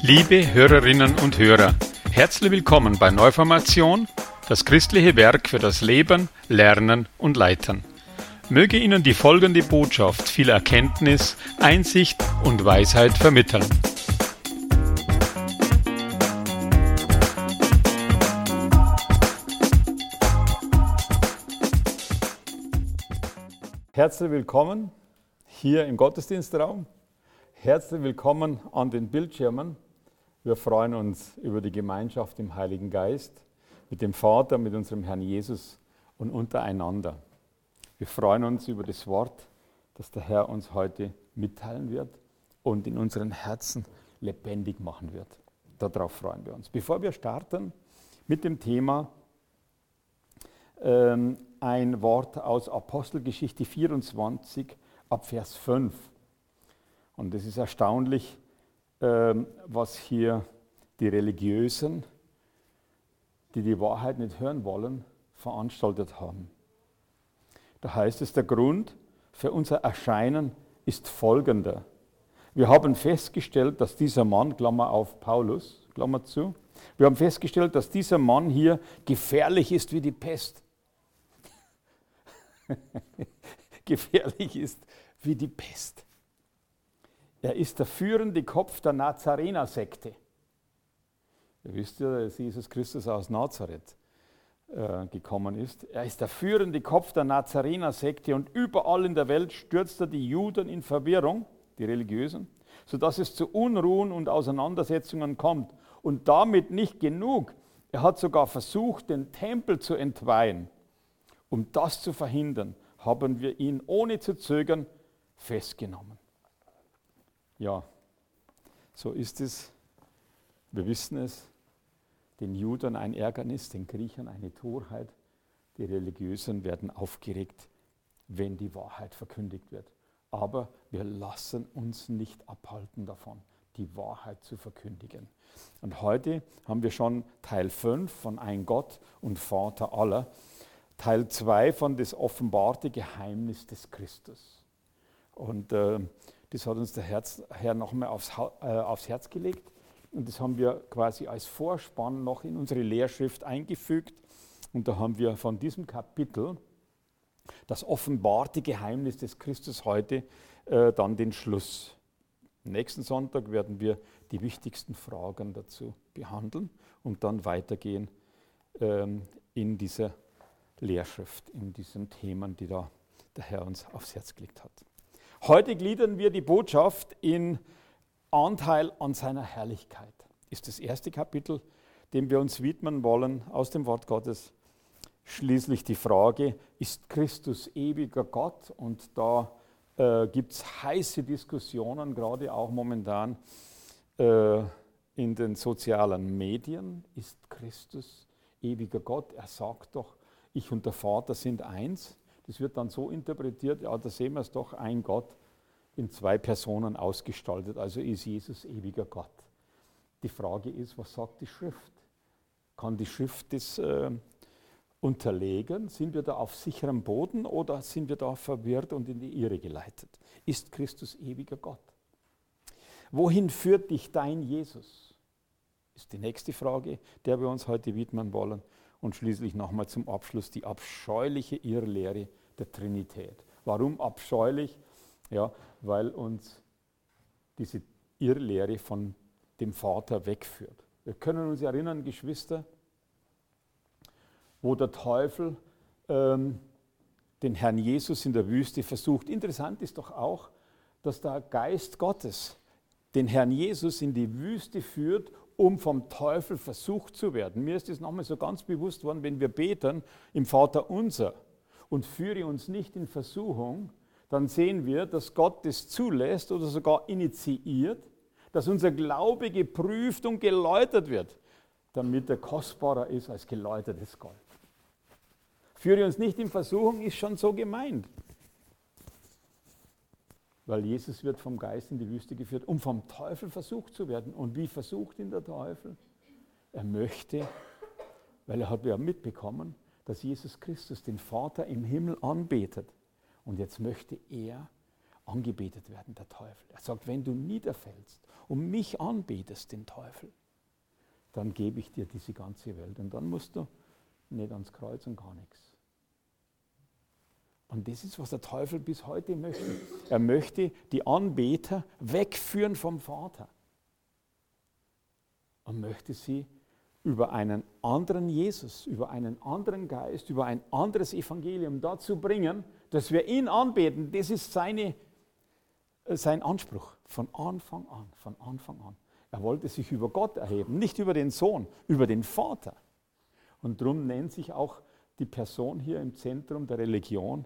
Liebe Hörerinnen und Hörer, herzlich willkommen bei Neuformation, das christliche Werk für das Leben, Lernen und Leiten. Möge Ihnen die folgende Botschaft viel Erkenntnis, Einsicht und Weisheit vermitteln. Herzlich willkommen hier im Gottesdienstraum. Herzlich willkommen an den Bildschirmen. Wir freuen uns über die Gemeinschaft im Heiligen Geist, mit dem Vater, mit unserem Herrn Jesus und untereinander. Wir freuen uns über das Wort, das der Herr uns heute mitteilen wird und in unseren Herzen lebendig machen wird. Darauf freuen wir uns. Bevor wir starten mit dem Thema, ein Wort aus Apostelgeschichte 24 ab Vers 5. Und es ist erstaunlich, was hier die Religiösen, die die Wahrheit nicht hören wollen, veranstaltet haben. Da heißt es, der Grund für unser Erscheinen ist folgender. Wir haben festgestellt, dass dieser Mann, Klammer auf Paulus, Klammer zu, wir haben festgestellt, dass dieser Mann hier gefährlich ist wie die Pest. Gefährlich ist wie die Pest. Er ist der führende Kopf der Nazarener-Sekte. Ihr wisst ja, dass Jesus Christus aus Nazareth gekommen ist. Er ist der führende Kopf der Nazarener-Sekte und überall in der Welt stürzt er die Juden in Verwirrung, die Religiösen, sodass es zu Unruhen und Auseinandersetzungen kommt. Und damit nicht genug. Er hat sogar versucht, den Tempel zu entweihen. Um das zu verhindern, haben wir ihn ohne zu zögern festgenommen. Ja, so ist es. Wir wissen es. Den Juden ein Ärgernis, den Griechern eine Torheit. Die Religiösen werden aufgeregt, wenn die Wahrheit verkündigt wird. Aber wir lassen uns nicht abhalten davon, die Wahrheit zu verkündigen. Und heute haben wir schon Teil 5 von Ein Gott und Vater aller. Teil 2 von das offenbarte Geheimnis des Christus. Und das hat uns der Herr nochmal aufs Herz gelegt. Und das haben wir quasi als Vorspann noch in unsere Lehrschrift eingefügt. Und da haben wir von diesem Kapitel, das offenbarte Geheimnis des Christus, heute dann den Schluss. Nächsten Sonntag werden wir die wichtigsten Fragen dazu behandeln und dann weitergehen in dieser Lehrschrift, in diesen Themen, die da der Herr uns aufs Herz gelegt hat. Heute gliedern wir die Botschaft in Anteil an seiner Herrlichkeit. Ist das erste Kapitel, dem wir uns widmen wollen aus dem Wort Gottes. Schließlich die Frage, ist Christus ewiger Gott? Und da gibt es heiße Diskussionen, gerade auch momentan in den sozialen Medien. Ist Christus ewiger Gott? Er sagt doch, ich und der Vater sind eins. Das wird dann so interpretiert, ja, da sehen wir es doch, ein Gott in zwei Personen ausgestaltet, also ist Jesus ewiger Gott. Die Frage ist, was sagt die Schrift? Kann die Schrift das unterlegen? Sind wir da auf sicherem Boden oder sind wir da verwirrt und in die Irre geleitet? Ist Christus ewiger Gott? Wohin führt dich dein Jesus? Ist die nächste Frage, der wir uns heute widmen wollen. Und schließlich nochmal zum Abschluss die abscheuliche Irrlehre der Trinität. Warum abscheulich? Ja, weil uns diese Irrlehre von dem Vater wegführt. Wir können uns erinnern, Geschwister, wo der Teufel den Herrn Jesus in der Wüste versucht. Interessant ist doch auch, dass der Geist Gottes den Herrn Jesus in die Wüste führt, um vom Teufel versucht zu werden. Mir ist das nochmal so ganz bewusst worden, wenn wir beten im Vater unser und führe uns nicht in Versuchung, dann sehen wir, dass Gott das zulässt oder sogar initiiert, dass unser Glaube geprüft und geläutert wird, damit er kostbarer ist als geläutertes Gold. Führe uns nicht in Versuchung ist schon so gemeint. Weil Jesus wird vom Geist in die Wüste geführt, um vom Teufel versucht zu werden. Und wie versucht ihn der Teufel? Er möchte, weil er hat ja mitbekommen, dass Jesus Christus den Vater im Himmel anbetet. Und jetzt möchte er angebetet werden, der Teufel. Er sagt, wenn du niederfällst und mich anbetest, den Teufel, dann gebe ich dir diese ganze Welt. Und dann musst du nicht ans Kreuz und gar nichts. Und das ist, was der Teufel bis heute möchte. Er möchte die Anbeter wegführen vom Vater. Und möchte sie über einen anderen Jesus, über einen anderen Geist, über ein anderes Evangelium dazu bringen, dass wir ihn anbeten. Das ist sein Anspruch von Anfang an, von Anfang an. Er wollte sich über Gott erheben, nicht über den Sohn, über den Vater. Und darum nennt sich auch die Person hier im Zentrum der Religion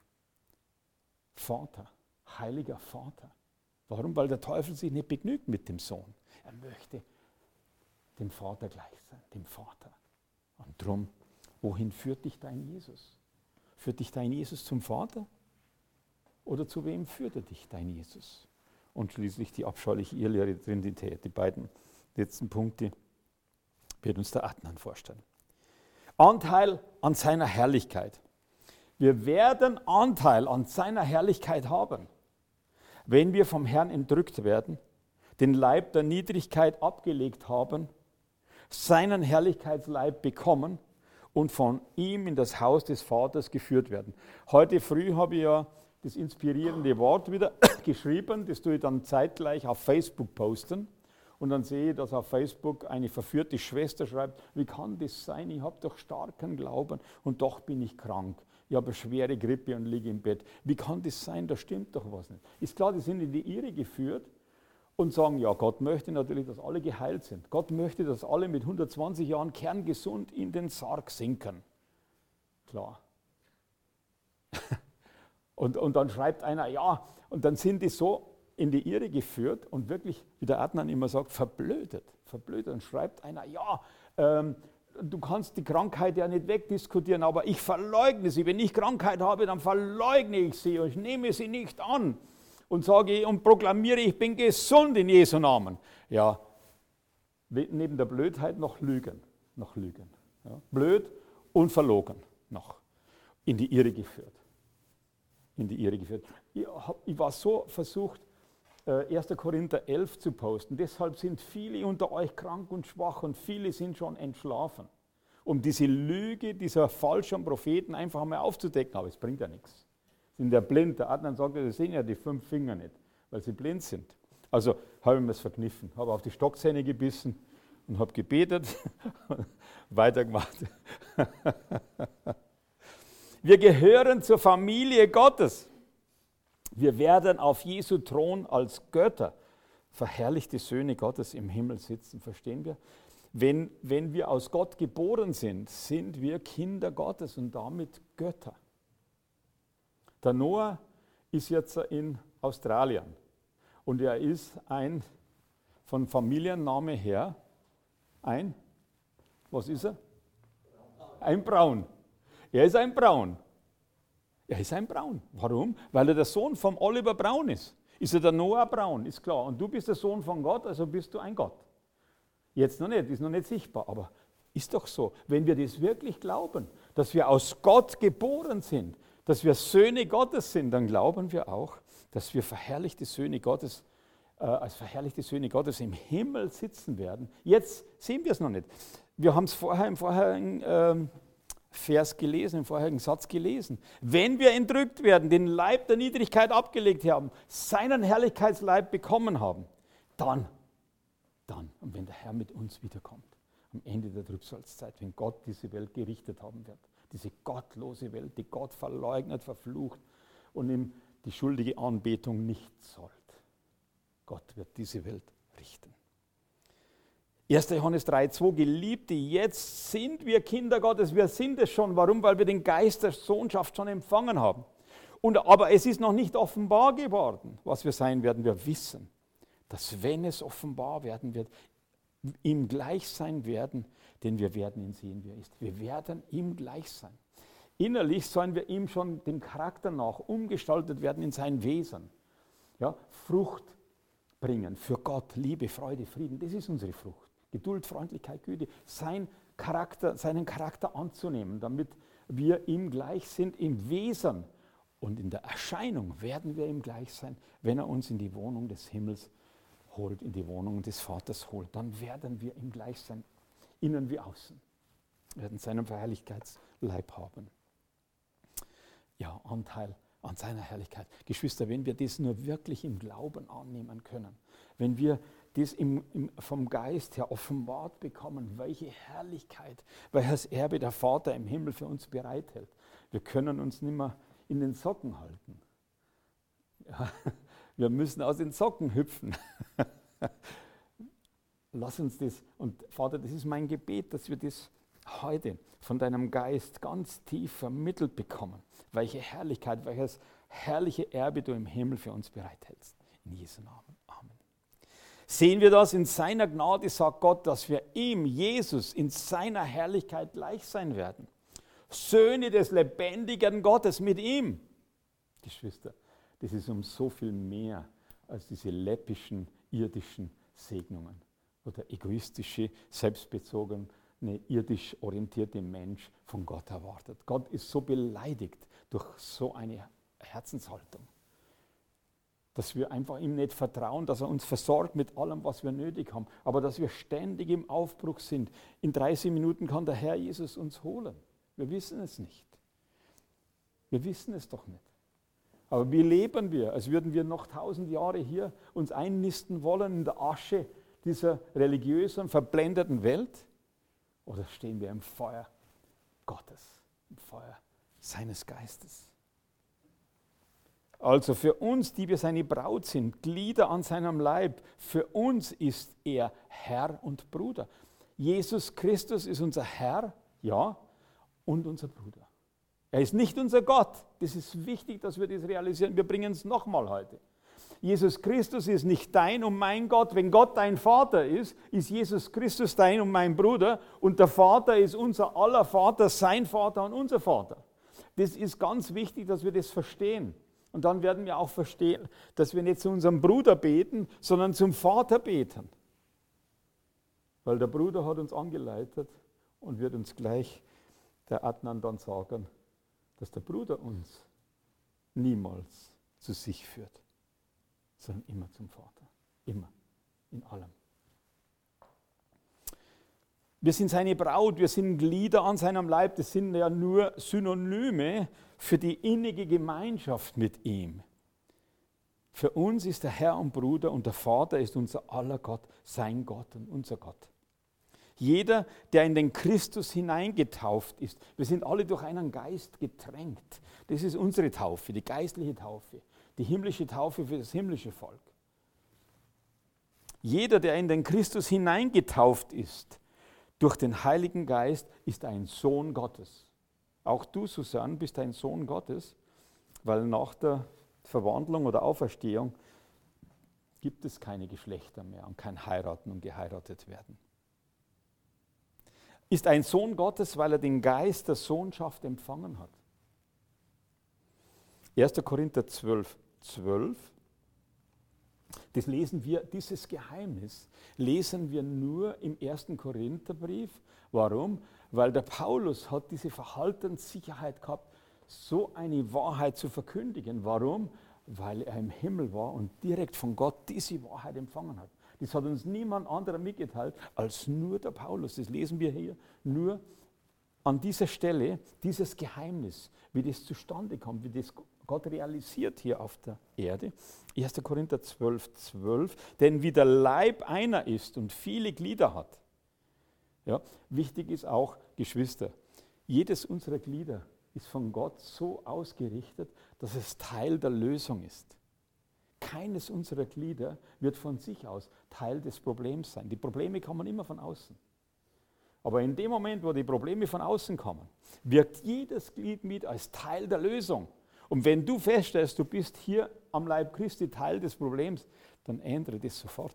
Vater, heiliger Vater. Warum? Weil der Teufel sich nicht begnügt mit dem Sohn. Er möchte dem Vater gleich sein, dem Vater. Und darum, wohin führt dich dein Jesus? Führt dich dein Jesus zum Vater? Oder zu wem führt er dich, dein Jesus? Und schließlich die abscheuliche Irrlehre Trinität. Die beiden letzten Punkte wird uns der Adnan vorstellen. Anteil an seiner Herrlichkeit. Wir werden Anteil an seiner Herrlichkeit haben, wenn wir vom Herrn entrückt werden, den Leib der Niedrigkeit abgelegt haben, seinen Herrlichkeitsleib bekommen und von ihm in das Haus des Vaters geführt werden. Heute früh habe ich ja das inspirierende Wort wieder geschrieben, das tue ich dann zeitgleich auf Facebook posten. Und dann sehe ich, dass auf Facebook eine verführte Schwester schreibt, wie kann das sein, ich habe doch starken Glauben und doch bin ich krank. Ich habe eine schwere Grippe und liege im Bett. Wie kann das sein, da stimmt doch was nicht. Ist klar, die sind in die Irre geführt und sagen, ja, Gott möchte natürlich, dass alle geheilt sind. Gott möchte, dass alle mit 120 Jahren kerngesund in den Sarg sinken. Klar. Und dann schreibt einer, ja, und dann sind die so in die Irre geführt und wirklich, wie der Adnan immer sagt, verblödet. Und schreibt einer, ja, du kannst die Krankheit ja nicht wegdiskutieren, aber ich verleugne sie. Wenn ich Krankheit habe, dann verleugne ich sie und ich nehme sie nicht an und sage und proklamiere, ich bin gesund in Jesu Namen. Ja, neben der Blödheit noch Lügen. Ja. Blöd und verlogen noch. In die Irre geführt. Ich war so versucht, 1. Korinther 11 zu posten. Deshalb sind viele unter euch krank und schwach und viele sind schon entschlafen. Um diese Lüge dieser falschen Propheten einfach mal aufzudecken. Aber es bringt ja nichts. Sind ja blind. Der Adnan sagt, sie sehen ja die 5 Finger nicht, weil sie blind sind. Also habe ich mir das verkniffen. Habe auf die Stockzähne gebissen und habe gebetet und weitergemacht. Wir gehören zur Familie Gottes. Wir werden auf Jesu Thron als Götter, verherrlichte Söhne Gottes im Himmel sitzen. Verstehen wir? Wenn wir aus Gott geboren sind, sind wir Kinder Gottes und damit Götter. Der Noah ist jetzt in Australien und er ist von Familienname her was ist er? Ein Braun. Er ist ein Braun. Warum? Weil er der Sohn von Oliver Braun ist. Ist er der Noah Braun, ist klar. Und du bist der Sohn von Gott, also bist du ein Gott. Jetzt noch nicht, ist noch nicht sichtbar, aber ist doch so. Wenn wir das wirklich glauben, dass wir aus Gott geboren sind, dass wir Söhne Gottes sind, dann glauben wir auch, dass wir als verherrlichte Söhne Gottes im Himmel sitzen werden. Jetzt sehen wir es noch nicht. Wir haben es im vorherigen Vers gelesen, im vorherigen Satz gelesen. Wenn wir entrückt werden, den Leib der Niedrigkeit abgelegt haben, seinen Herrlichkeitsleib bekommen haben, dann, und wenn der Herr mit uns wiederkommt, am Ende der Trübsalzeit, wenn Gott diese Welt gerichtet haben wird, diese gottlose Welt, die Gott verleugnet, verflucht und ihm die schuldige Anbetung nicht zollt. Gott wird diese Welt richten. 1. Johannes 3,2, Geliebte, jetzt sind wir Kinder Gottes, wir sind es schon. Warum? Weil wir den Geist der Sohnschaft schon empfangen haben. Aber es ist noch nicht offenbar geworden, was wir sein werden. Wir wissen, dass wenn es offenbar werden wird, ihm gleich sein werden, denn wir werden ihn sehen, wie er ist. Wir werden ihm gleich sein. Innerlich sollen wir ihm schon dem Charakter nach umgestaltet werden in sein Wesen. Ja, Frucht bringen für Gott, Liebe, Freude, Frieden, das ist unsere Frucht. Geduld, Freundlichkeit, Güte, seinen Charakter anzunehmen, damit wir ihm gleich sind im Wesen Und in der Erscheinung werden wir ihm gleich sein, wenn er uns in die Wohnung des Himmels holt, in die Wohnung des Vaters holt. Dann werden wir ihm gleich sein, innen wie außen. Wir werden seinen Verherrlichkeitsleib haben. Ja, Anteil an seiner Herrlichkeit. Geschwister, wenn wir das nur wirklich im Glauben annehmen können, wenn wir das vom Geist her offenbart bekommen, welche Herrlichkeit, welches Erbe der Vater im Himmel für uns bereithält. Wir können uns nicht mehr in den Socken halten. Ja, wir müssen aus den Socken hüpfen. Lass uns das, und Vater, das ist mein Gebet, dass wir das heute von deinem Geist ganz tief vermittelt bekommen, welche Herrlichkeit, welches herrliche Erbe du im Himmel für uns bereithältst. In Jesu Namen. Amen. Sehen wir das in seiner Gnade, sagt Gott, dass wir ihm, Jesus, in seiner Herrlichkeit gleich sein werden. Söhne des lebendigen Gottes mit ihm. Geschwister, das ist um so viel mehr als diese läppischen, irdischen Segnungen oder egoistische, selbstbezogene, irdisch orientierte Mensch von Gott erwartet. Gott ist so beleidigt durch so eine Herzenshaltung, dass wir einfach ihm nicht vertrauen, dass er uns versorgt mit allem, was wir nötig haben, aber dass wir ständig im Aufbruch sind. In 30 Minuten kann der Herr Jesus uns holen. Wir wissen es nicht. Wir wissen es doch nicht. Aber wie leben wir, als würden wir noch 1000 Jahre hier uns einnisten wollen in der Asche dieser religiösen, verblendeten Welt? Oder stehen wir im Feuer Gottes, im Feuer seines Geistes? Also für uns, die wir seine Braut sind, Glieder an seinem Leib, für uns ist er Herr und Bruder. Jesus Christus ist unser Herr, ja, und unser Bruder. Er ist nicht unser Gott. Das ist wichtig, dass wir das realisieren. Wir bringen es nochmal heute. Jesus Christus ist nicht dein und mein Gott. Wenn Gott dein Vater ist, ist Jesus Christus dein und mein Bruder. Und der Vater ist unser aller Vater, sein Vater und unser Vater. Das ist ganz wichtig, dass wir das verstehen. Und dann werden wir auch verstehen, dass wir nicht zu unserem Bruder beten, sondern zum Vater beten. Weil der Bruder hat uns angeleitet und wird uns gleich der Adnan dann sagen, dass der Bruder uns niemals zu sich führt, sondern immer zum Vater. Immer. In allem. Wir sind seine Braut, wir sind Glieder an seinem Leib. Das sind ja nur Synonyme für die innige Gemeinschaft mit ihm. Für uns ist der Herr und Bruder und der Vater ist unser aller Gott, sein Gott und unser Gott. Jeder, der in den Christus hineingetauft ist, wir sind alle durch einen Geist getränkt. Das ist unsere Taufe, die geistliche Taufe, die himmlische Taufe für das himmlische Volk. Jeder, der in den Christus hineingetauft ist, durch den Heiligen Geist, ist ein Sohn Gottes. Auch du, Susanne, bist ein Sohn Gottes, weil nach der Verwandlung oder Auferstehung gibt es keine Geschlechter mehr und kein Heiraten und geheiratet werden. Ist ein Sohn Gottes, weil er den Geist der Sohnschaft empfangen hat. 1. Korinther 12, 12. Das lesen wir, dieses Geheimnis lesen wir nur im 1. Korintherbrief. Warum? Weil der Paulus hat diese Verhaltenssicherheit gehabt, so eine Wahrheit zu verkündigen. Warum? Weil er im Himmel war und direkt von Gott diese Wahrheit empfangen hat. Das hat uns niemand anderer mitgeteilt als nur der Paulus. Das lesen wir hier nur an dieser Stelle, dieses Geheimnis, wie das zustande kommt, wie das Gott realisiert hier auf der Erde. 1. Korinther 12, 12. Denn wie der Leib einer ist und viele Glieder hat. Ja, wichtig ist auch, Geschwister, jedes unserer Glieder ist von Gott so ausgerichtet, dass es Teil der Lösung ist. Keines unserer Glieder wird von sich aus Teil des Problems sein. Die Probleme kommen immer von außen. Aber in dem Moment, wo die Probleme von außen kommen, wirkt jedes Glied mit als Teil der Lösung. Und wenn du feststellst, du bist hier am Leib Christi Teil des Problems, dann ändere das sofort.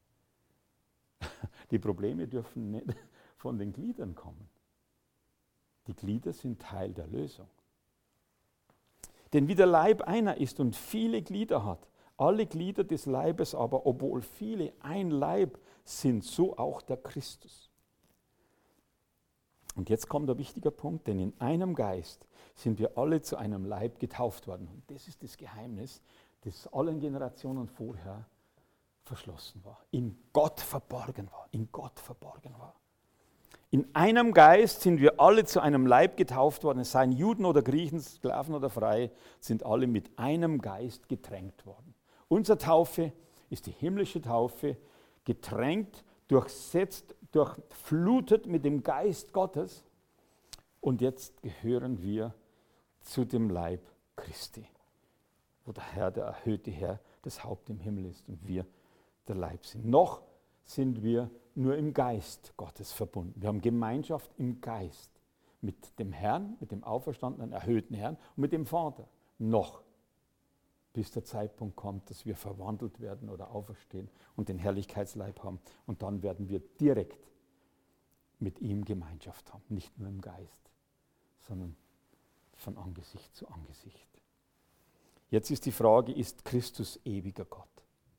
Die Probleme dürfen nicht von den Gliedern kommen. Die Glieder sind Teil der Lösung. Denn wie der Leib einer ist und viele Glieder hat, alle Glieder des Leibes aber, obwohl viele ein Leib sind, so auch der Christus. Und jetzt kommt ein wichtiger Punkt, denn in einem Geist sind wir alle zu einem Leib getauft worden. Und das ist das Geheimnis, das allen Generationen vorher verschlossen war, in Gott verborgen war, in Gott verborgen war. In einem Geist sind wir alle zu einem Leib getauft worden, es seien Juden oder Griechen, Sklaven oder Freie, sind alle mit einem Geist getränkt worden. Unsere Taufe ist die himmlische Taufe, getränkt, durchsetzt, durchflutet mit dem Geist Gottes. Und jetzt gehören wir zu dem Leib Christi, wo der Herr, der erhöhte Herr, das Haupt im Himmel ist und wir der Leib sind. Noch sind wir nur im Geist Gottes verbunden. Wir haben Gemeinschaft im Geist mit dem Herrn, mit dem auferstandenen, erhöhten Herrn und mit dem Vater. Noch, bis der Zeitpunkt kommt, dass wir verwandelt werden oder auferstehen und den Herrlichkeitsleib haben. Und dann werden wir direkt mit ihm Gemeinschaft haben. Nicht nur im Geist, sondern von Angesicht zu Angesicht. Jetzt ist die Frage, ist Christus ewiger Gott?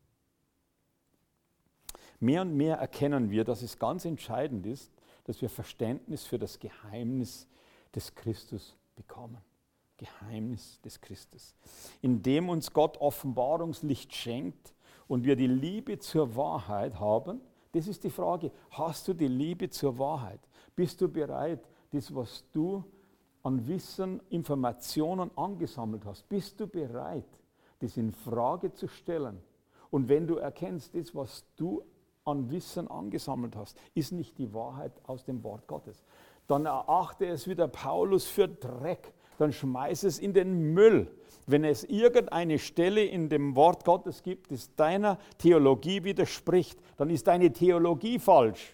Mehr und mehr erkennen wir, dass es ganz entscheidend ist, dass wir Verständnis für das Geheimnis des Christus bekommen. Geheimnis des Christus. Indem uns Gott Offenbarungslicht schenkt und wir die Liebe zur Wahrheit haben, das ist die Frage, hast du die Liebe zur Wahrheit? Bist du bereit, das, was du an Wissen, Informationen angesammelt hast, bist du bereit, das in Frage zu stellen? Und wenn du erkennst, das, was du an Wissen angesammelt hast, ist nicht die Wahrheit aus dem Wort Gottes, dann erachte es wie der Paulus für Dreck, dann schmeiß es in den Müll. Wenn es irgendeine Stelle in dem Wort Gottes gibt, das deiner Theologie widerspricht, dann ist deine Theologie falsch.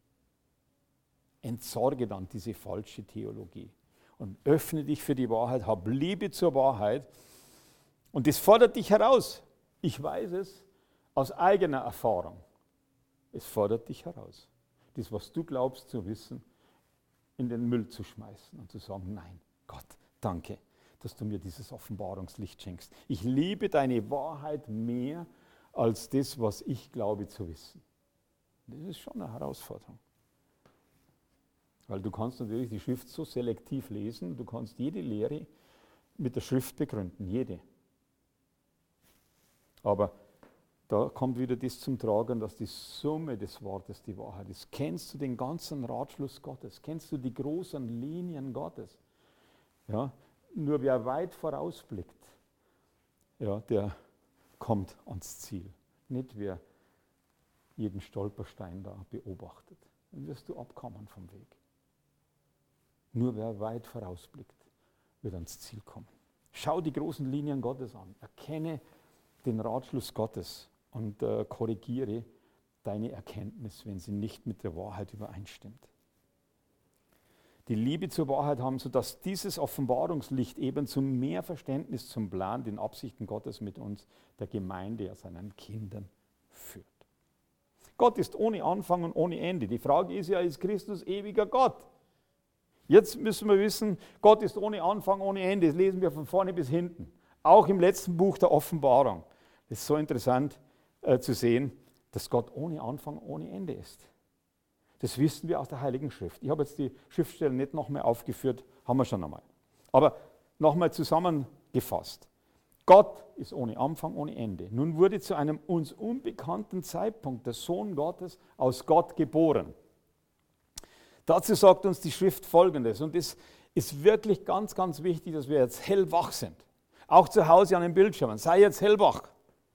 Entsorge dann diese falsche Theologie und öffne dich für die Wahrheit, hab Liebe zur Wahrheit und das fordert dich heraus. Ich weiß es aus eigener Erfahrung. Es fordert dich heraus, das, was du glaubst zu wissen, in den Müll zu schmeißen und zu sagen, nein, Gott, danke, dass du mir dieses Offenbarungslicht schenkst. Ich liebe deine Wahrheit mehr als das, was ich glaube zu wissen. Das ist schon eine Herausforderung. Weil du kannst natürlich die Schrift so selektiv lesen, du kannst jede Lehre mit der Schrift begründen, jede. Aber da kommt wieder das zum Tragen, dass die Summe des Wortes die Wahrheit ist. Kennst du den ganzen Ratschluss Gottes? Kennst du die großen Linien Gottes? Ja, nur wer weit vorausblickt, ja, der kommt ans Ziel. Nicht wer jeden Stolperstein da beobachtet. Dann wirst du abkommen vom Weg. Nur wer weit vorausblickt, wird ans Ziel kommen. Schau die großen Linien Gottes an. Erkenne den Ratschluss Gottes und korrigiere deine Erkenntnis, wenn sie nicht mit der Wahrheit übereinstimmt. Die Liebe zur Wahrheit haben, sodass dieses Offenbarungslicht eben zu mehr Verständnis zum Plan, den Absichten Gottes mit uns, der Gemeinde, ja seinen Kindern führt. Gott ist ohne Anfang und ohne Ende. Die Frage ist ja, ist Christus ewiger Gott? Jetzt müssen wir wissen, Gott ist ohne Anfang, ohne Ende. Das lesen wir von vorne bis hinten. Auch im letzten Buch der Offenbarung. Es ist so interessant zu sehen, dass Gott ohne Anfang, ohne Ende ist. Das wissen wir aus der Heiligen Schrift. Ich habe jetzt die Schriftstellen nicht noch mehr aufgeführt, haben wir schon einmal. Aber nochmal zusammengefasst. Gott ist ohne Anfang, ohne Ende. Nun wurde zu einem uns unbekannten Zeitpunkt der Sohn Gottes aus Gott geboren. Dazu sagt uns die Schrift Folgendes, und es ist wirklich ganz, ganz wichtig, dass wir jetzt hellwach sind. Auch zu Hause an den Bildschirmen. Sei jetzt hellwach.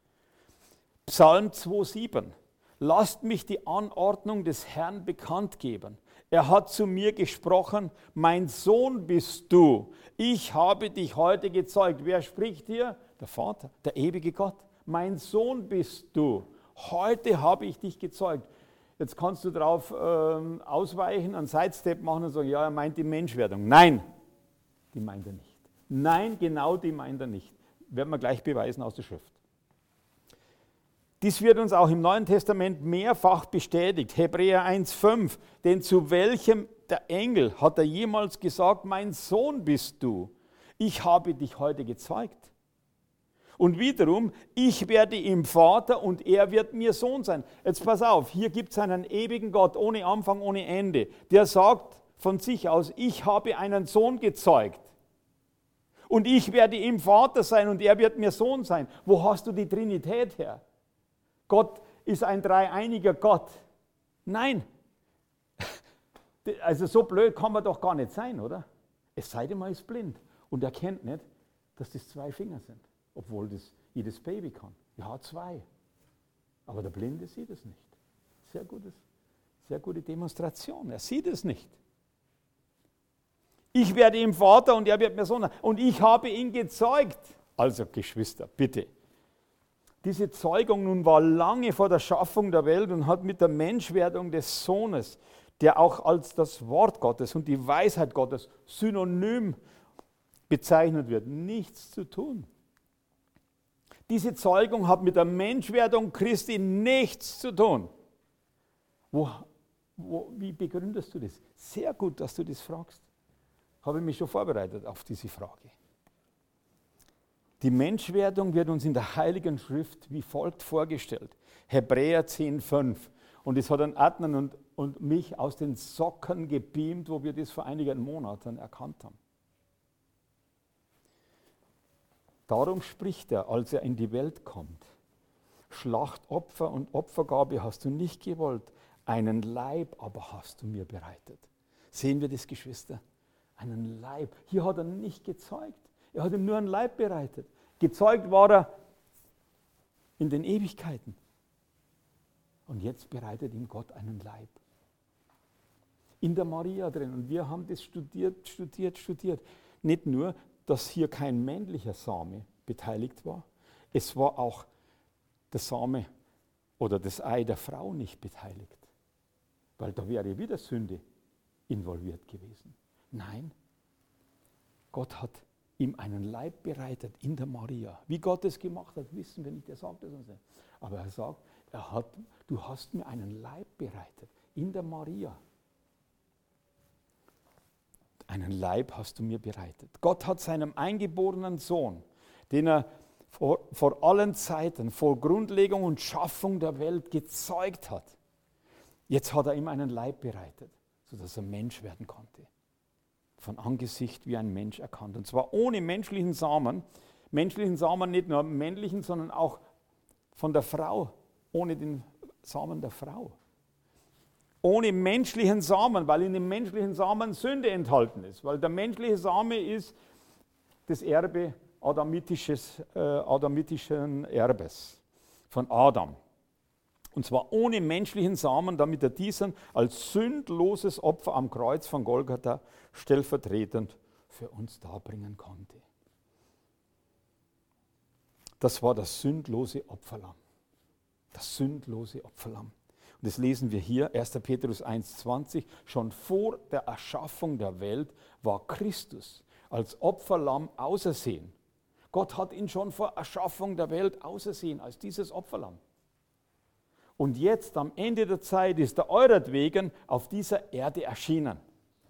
Psalm 2,7. Lasst mich die Anordnung des Herrn bekannt geben. Er hat zu mir gesprochen, mein Sohn bist du. Ich habe dich heute gezeugt. Wer spricht hier? Der Vater, der ewige Gott. Mein Sohn bist du. Heute habe ich dich gezeugt. Jetzt kannst du darauf ausweichen, einen Sidestep machen und sagen, ja, er meint die Menschwerdung. Nein, die meint er nicht. Nein, genau die meint er nicht. Werden wir gleich beweisen aus der Schrift. Dies wird uns auch im Neuen Testament mehrfach bestätigt. Hebräer 1,5. Denn zu welchem der Engel hat er jemals gesagt, mein Sohn bist du? Ich habe dich heute gezeugt. Und wiederum, ich werde ihm Vater und er wird mir Sohn sein. Jetzt pass auf, hier gibt es einen ewigen Gott ohne Anfang, ohne Ende. Der sagt von sich aus, ich habe einen Sohn gezeugt. Und ich werde ihm Vater sein und er wird mir Sohn sein. Wo hast du die Trinität her? Gott ist ein dreieiniger Gott. Nein. Also so blöd kann man doch gar nicht sein, oder? Es sei denn, man ist blind und erkennt nicht, dass das 2 Finger sind. Obwohl das jedes Baby kann. Ja, 2. Aber der Blinde sieht es nicht. Sehr gute Demonstration. Er sieht es nicht. Ich werde ihm Vater und er wird mir Sohn. Und ich habe ihn gezeugt. Also Geschwister, bitte. Diese Zeugung nun war lange vor der Schaffung der Welt und hat mit der Menschwerdung des Sohnes, der auch als das Wort Gottes und die Weisheit Gottes synonym bezeichnet wird, nichts zu tun. Diese Zeugung hat mit der Menschwerdung Christi nichts zu tun. Wie begründest du das? Sehr gut, dass du das fragst. Habe ich mich schon vorbereitet auf diese Frage. Die Menschwerdung wird uns in der Heiligen Schrift wie folgt vorgestellt. Hebräer 10,5. Und es hat an Adnan und mich aus den Socken gebeamt, wo wir das vor einigen Monaten erkannt haben. Darum spricht er, als er in die Welt kommt. Schlachtopfer und Opfergabe hast du nicht gewollt, einen Leib aber hast du mir bereitet. Sehen wir das, Geschwister? Einen Leib. Hier hat er nicht gezeugt. Er hat ihm nur einen Leib bereitet. Gezeugt war er in den Ewigkeiten. Und jetzt bereitet ihm Gott einen Leib. In der Maria drin. Und wir haben das studiert. Nicht nur, dass hier kein männlicher Same beteiligt war. Es war auch der Same oder das Ei der Frau nicht beteiligt. Weil da wäre wieder Sünde involviert gewesen. Nein, Gott hat ihm einen Leib bereitet in der Maria. Wie Gott es gemacht hat, wissen wir nicht, er sagt es uns nicht. Aber er sagt, du hast mir einen Leib bereitet in der Maria. Einen Leib hast du mir bereitet. Gott hat seinem eingeborenen Sohn, den er vor allen Zeiten, vor Grundlegung und Schaffung der Welt gezeugt hat. Jetzt hat er ihm einen Leib bereitet, sodass er Mensch werden konnte. Von Angesicht wie ein Mensch erkannt. Und zwar ohne menschlichen Samen. Menschlichen Samen nicht nur männlichen, sondern auch von der Frau. Ohne den Samen der Frau. Ohne menschlichen Samen, weil in dem menschlichen Samen Sünde enthalten ist. Weil der menschliche Same ist das Erbe adamitischen Erbes von Adam. Und zwar ohne menschlichen Samen, damit er diesen als sündloses Opfer am Kreuz von Golgatha stellvertretend für uns darbringen konnte. Das war das sündlose Opferlamm. Das sündlose Opferlamm. Und das lesen wir hier, 1. Petrus 1,20. Schon vor der Erschaffung der Welt war Christus als Opferlamm ausersehen. Gott hat ihn schon vor Erschaffung der Welt ausersehen als dieses Opferlamm. Und jetzt am Ende der Zeit ist er euretwegen auf dieser Erde erschienen.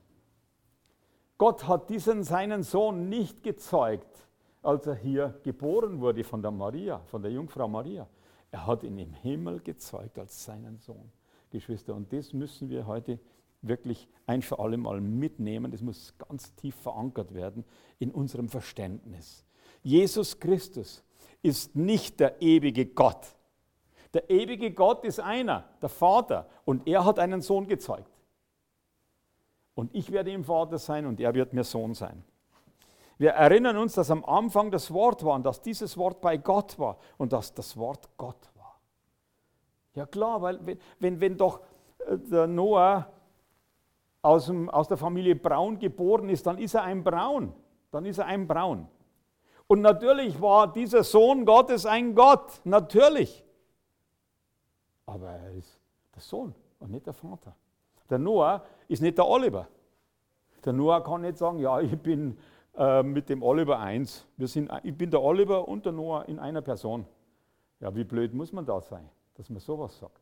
Gott hat seinen Sohn nicht gezeugt, als er hier geboren wurde von der Maria, von der Jungfrau Maria. Er hat ihn im Himmel gezeugt als seinen Sohn, Geschwister. Und das müssen wir heute wirklich ein für alle Mal mitnehmen. Das muss ganz tief verankert werden in unserem Verständnis. Jesus Christus ist nicht der ewige Gott. Der ewige Gott ist einer, der Vater. Und er hat einen Sohn gezeugt. Und ich werde ihm Vater sein und er wird mir Sohn sein. Wir erinnern uns, dass am Anfang das Wort war und dass dieses Wort bei Gott war und dass das Wort Gott war. Ja klar, weil wenn doch der Noah aus der Familie Braun geboren ist, dann ist er ein Braun. Und natürlich war dieser Sohn Gottes ein Gott, natürlich. Aber er ist der Sohn und nicht der Vater. Der Noah ist nicht der Oliver. Der Noah kann nicht sagen, ja, ich bin mit dem Oliver eins. Ich bin der Oliver und der Noah in einer Person. Ja, wie blöd muss man da sein, dass man sowas sagt?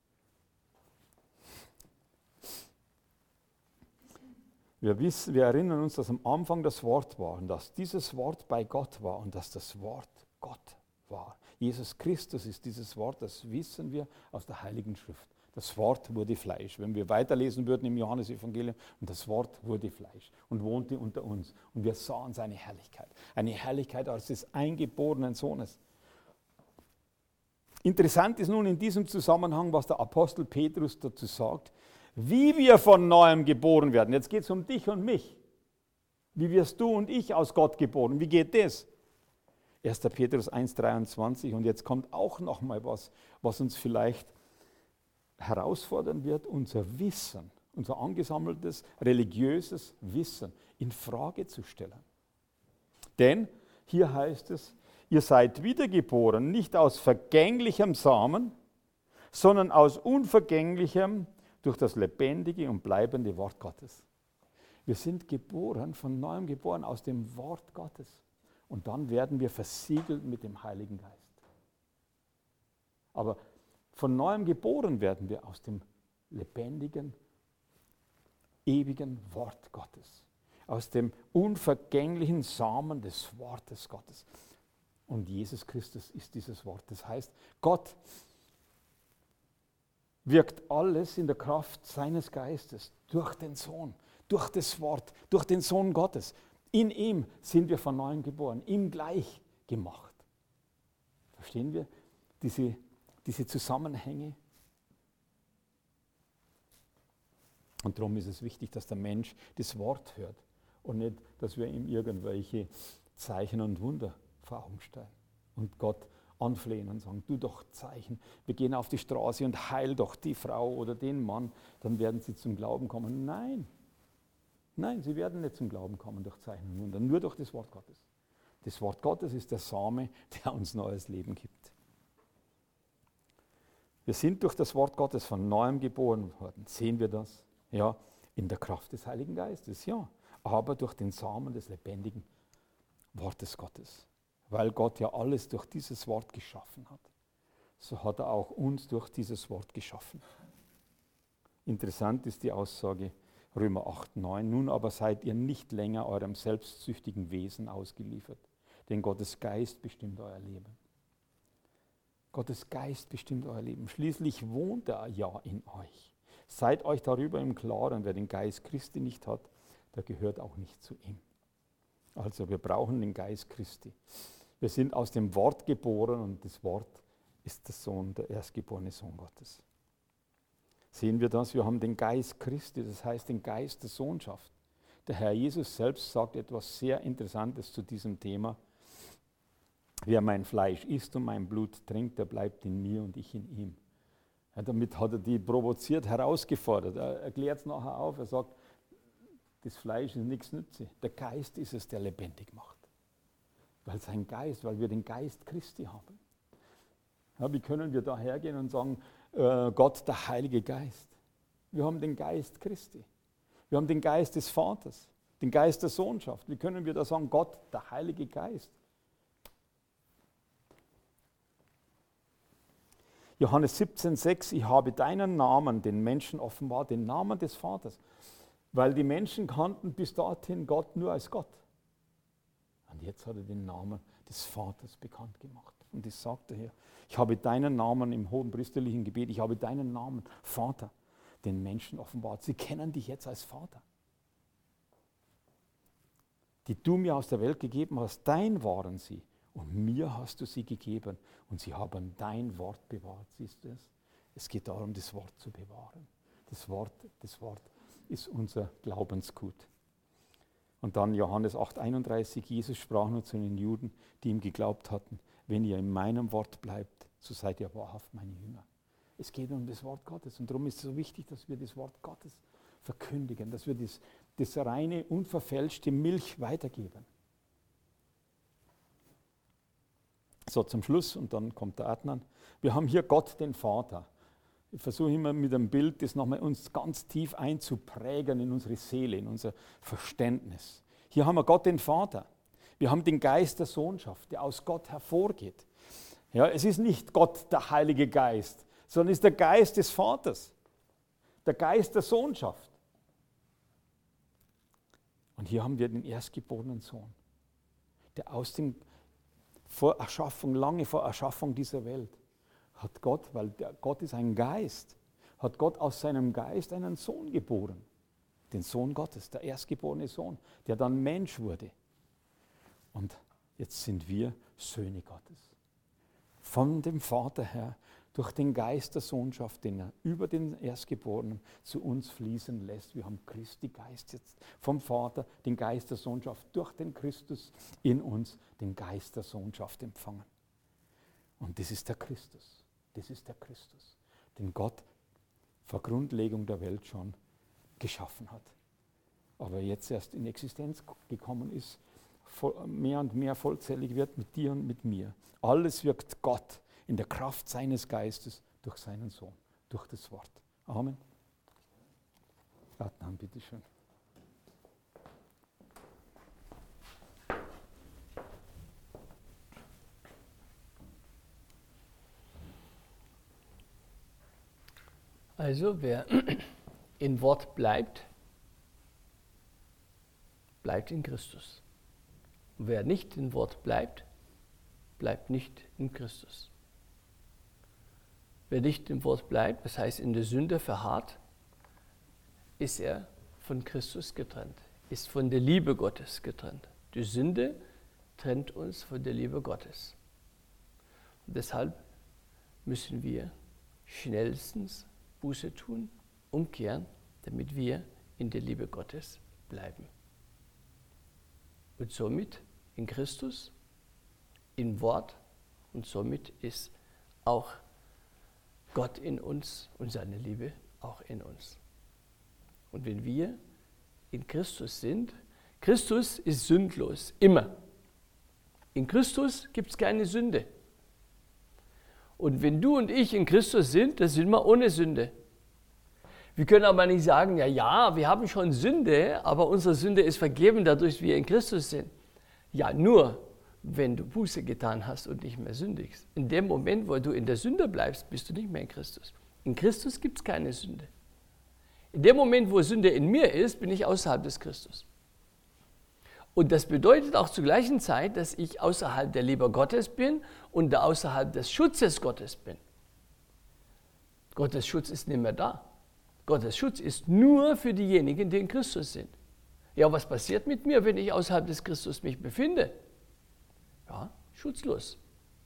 Wir erinnern uns, dass am Anfang das Wort war und dass dieses Wort bei Gott war und dass das Wort Gott war. Jesus Christus ist dieses Wort, das wissen wir aus der Heiligen Schrift. Das Wort wurde Fleisch. Wenn wir weiterlesen würden im Johannesevangelium, und das Wort wurde Fleisch und wohnte unter uns. Und wir sahen seine Herrlichkeit. Eine Herrlichkeit als des eingeborenen Sohnes. Interessant ist nun in diesem Zusammenhang, was der Apostel Petrus dazu sagt, wie wir von Neuem geboren werden. Jetzt geht es um dich und mich. Wie wirst du und ich aus Gott geboren? Wie geht das? 1. Petrus 1,23 und jetzt kommt auch nochmal was uns vielleicht herausfordern wird, unser Wissen, unser angesammeltes religiöses Wissen in Frage zu stellen. Denn hier heißt es, ihr seid wiedergeboren, nicht aus vergänglichem Samen, sondern aus unvergänglichem durch das lebendige und bleibende Wort Gottes. Wir sind geboren, von Neuem geboren aus dem Wort Gottes. Und dann werden wir versiegelt mit dem Heiligen Geist. Aber von Neuem geboren werden wir aus dem lebendigen, ewigen Wort Gottes. Aus dem unvergänglichen Samen des Wortes Gottes. Und Jesus Christus ist dieses Wort. Das heißt, Gott wirkt alles in der Kraft seines Geistes durch den Sohn, durch das Wort, durch den Sohn Gottes. In ihm sind wir von Neuem geboren, ihm gleich gemacht. Verstehen wir diese Zusammenhänge? Und darum ist es wichtig, dass der Mensch das Wort hört und nicht, dass wir ihm irgendwelche Zeichen und Wunder vor Augen stellen und Gott anflehen und sagen, du doch Zeichen, wir gehen auf die Straße und heil doch die Frau oder den Mann, dann werden sie zum Glauben kommen. Nein, sie werden nicht zum Glauben kommen durch Zeichen und Wunder, nur durch das Wort Gottes. Das Wort Gottes ist der Same, der uns neues Leben gibt. Wir sind durch das Wort Gottes von Neuem geboren worden. Sehen wir das? Ja, in der Kraft des Heiligen Geistes, ja. Aber durch den Samen des lebendigen Wortes Gottes. Weil Gott ja alles durch dieses Wort geschaffen hat. So hat er auch uns durch dieses Wort geschaffen. Interessant ist die Aussage Römer 8,9. Nun aber seid ihr nicht länger eurem selbstsüchtigen Wesen ausgeliefert, denn Gottes Geist bestimmt euer Leben. Gottes Geist bestimmt euer Leben. Schließlich wohnt er ja in euch. Seid euch darüber im Klaren, wer den Geist Christi nicht hat, der gehört auch nicht zu ihm. Also wir brauchen den Geist Christi. Wir sind aus dem Wort geboren und das Wort ist der Sohn, der erstgeborene Sohn Gottes. Sehen wir das? Wir haben den Geist Christi, das heißt den Geist der Sohnschaft. Der Herr Jesus selbst sagt etwas sehr Interessantes zu diesem Thema. Wer mein Fleisch isst und mein Blut trinkt, der bleibt in mir und ich in ihm. Ja, damit hat er die provoziert, herausgefordert. Er erklärt es nachher auf. Er sagt, das Fleisch ist nichts nütze. Der Geist ist es, der lebendig macht. Weil wir den Geist Christi haben. Ja, wie können wir da hergehen und sagen, Gott, der Heilige Geist? Wir haben den Geist Christi. Wir haben den Geist des Vaters, den Geist der Sohnschaft. Wie können wir da sagen, Gott, der Heilige Geist? Johannes 17,6, ich habe deinen Namen den Menschen offenbart, den Namen des Vaters. Weil die Menschen kannten bis dorthin Gott nur als Gott. Und jetzt hat er den Namen des Vaters bekannt gemacht. Und das sagt er hier. Ich habe deinen Namen im hohenpriesterlichen Gebet, ich habe deinen Namen, Vater, den Menschen offenbart. Sie kennen dich jetzt als Vater. Die du mir aus der Welt gegeben hast, dein waren sie. Und mir hast du sie gegeben. Und sie haben dein Wort bewahrt. Siehst du es? Es geht darum, das Wort zu bewahren. Das Wort ist unser Glaubensgut. Und dann Johannes 8,31, Jesus sprach nur zu den Juden, die ihm geglaubt hatten, wenn ihr in meinem Wort bleibt, so seid ihr wahrhaft meine Jünger. Es geht um das Wort Gottes und darum ist es so wichtig, dass wir das Wort Gottes verkündigen, dass wir das reine, unverfälschte Milch weitergeben. So, zum Schluss, und dann kommt der Adnan. Wir haben hier Gott, den Vater. Ich versuche immer mit einem Bild, das nochmal uns ganz tief einzuprägen in unsere Seele, in unser Verständnis. Hier haben wir Gott, den Vater. Wir haben den Geist der Sohnschaft, der aus Gott hervorgeht. Ja, es ist nicht Gott, der Heilige Geist, sondern es ist der Geist des Vaters, der Geist der Sohnschaft. Und hier haben wir den erstgeborenen Sohn, der aus dem lange vor Erschaffung dieser Welt, hat Gott, weil Gott ist ein Geist, hat Gott aus seinem Geist einen Sohn geboren. Den Sohn Gottes, der erstgeborene Sohn, der dann Mensch wurde. Und jetzt sind wir Söhne Gottes. Von dem Vater her, durch den Geist der Sohnschaft, den er über den Erstgeborenen zu uns fließen lässt. Wir haben Christi Geist jetzt vom Vater, den Geist der Sohnschaft, durch den Christus in uns, den Geist der Sohnschaft empfangen. Und das ist der Christus. Das ist der Christus, den Gott vor Grundlegung der Welt schon geschaffen hat. Aber jetzt erst in Existenz gekommen ist, mehr und mehr vollzählig wird mit dir und mit mir. Alles wirkt Gott in der Kraft seines Geistes durch seinen Sohn, durch das Wort. Amen. Adnan, bitteschön. Also wer im Wort bleibt, bleibt in Christus. Und wer nicht im Wort bleibt, bleibt nicht in Christus. Wer nicht im Wort bleibt, das heißt in der Sünde verharrt, ist er von Christus getrennt, ist von der Liebe Gottes getrennt. Die Sünde trennt uns von der Liebe Gottes. Und deshalb müssen wir schnellstens Buße tun, umkehren, damit wir in der Liebe Gottes bleiben. Und somit in Christus, im Wort, und somit ist auch Gott in uns und seine Liebe auch in uns. Und wenn wir in Christus sind, Christus ist sündlos, immer. In Christus gibt es keine Sünde. Und wenn du und ich in Christus sind, dann sind wir ohne Sünde. Wir können aber nicht sagen, ja, wir haben schon Sünde, aber unsere Sünde ist vergeben, dadurch wir in Christus sind. Ja, nur wenn du Buße getan hast und nicht mehr sündigst. In dem Moment, wo du in der Sünde bleibst, bist du nicht mehr in Christus. In Christus gibt es keine Sünde. In dem Moment, wo Sünde in mir ist, bin ich außerhalb des Christus. Und das bedeutet auch zur gleichen Zeit, dass ich außerhalb der Liebe Gottes bin und außerhalb des Schutzes Gottes bin. Gottes Schutz ist nicht mehr da. Gottes Schutz ist nur für diejenigen, die in Christus sind. Ja, was passiert mit mir, wenn ich außerhalb des Christus mich befinde? Ja, schutzlos.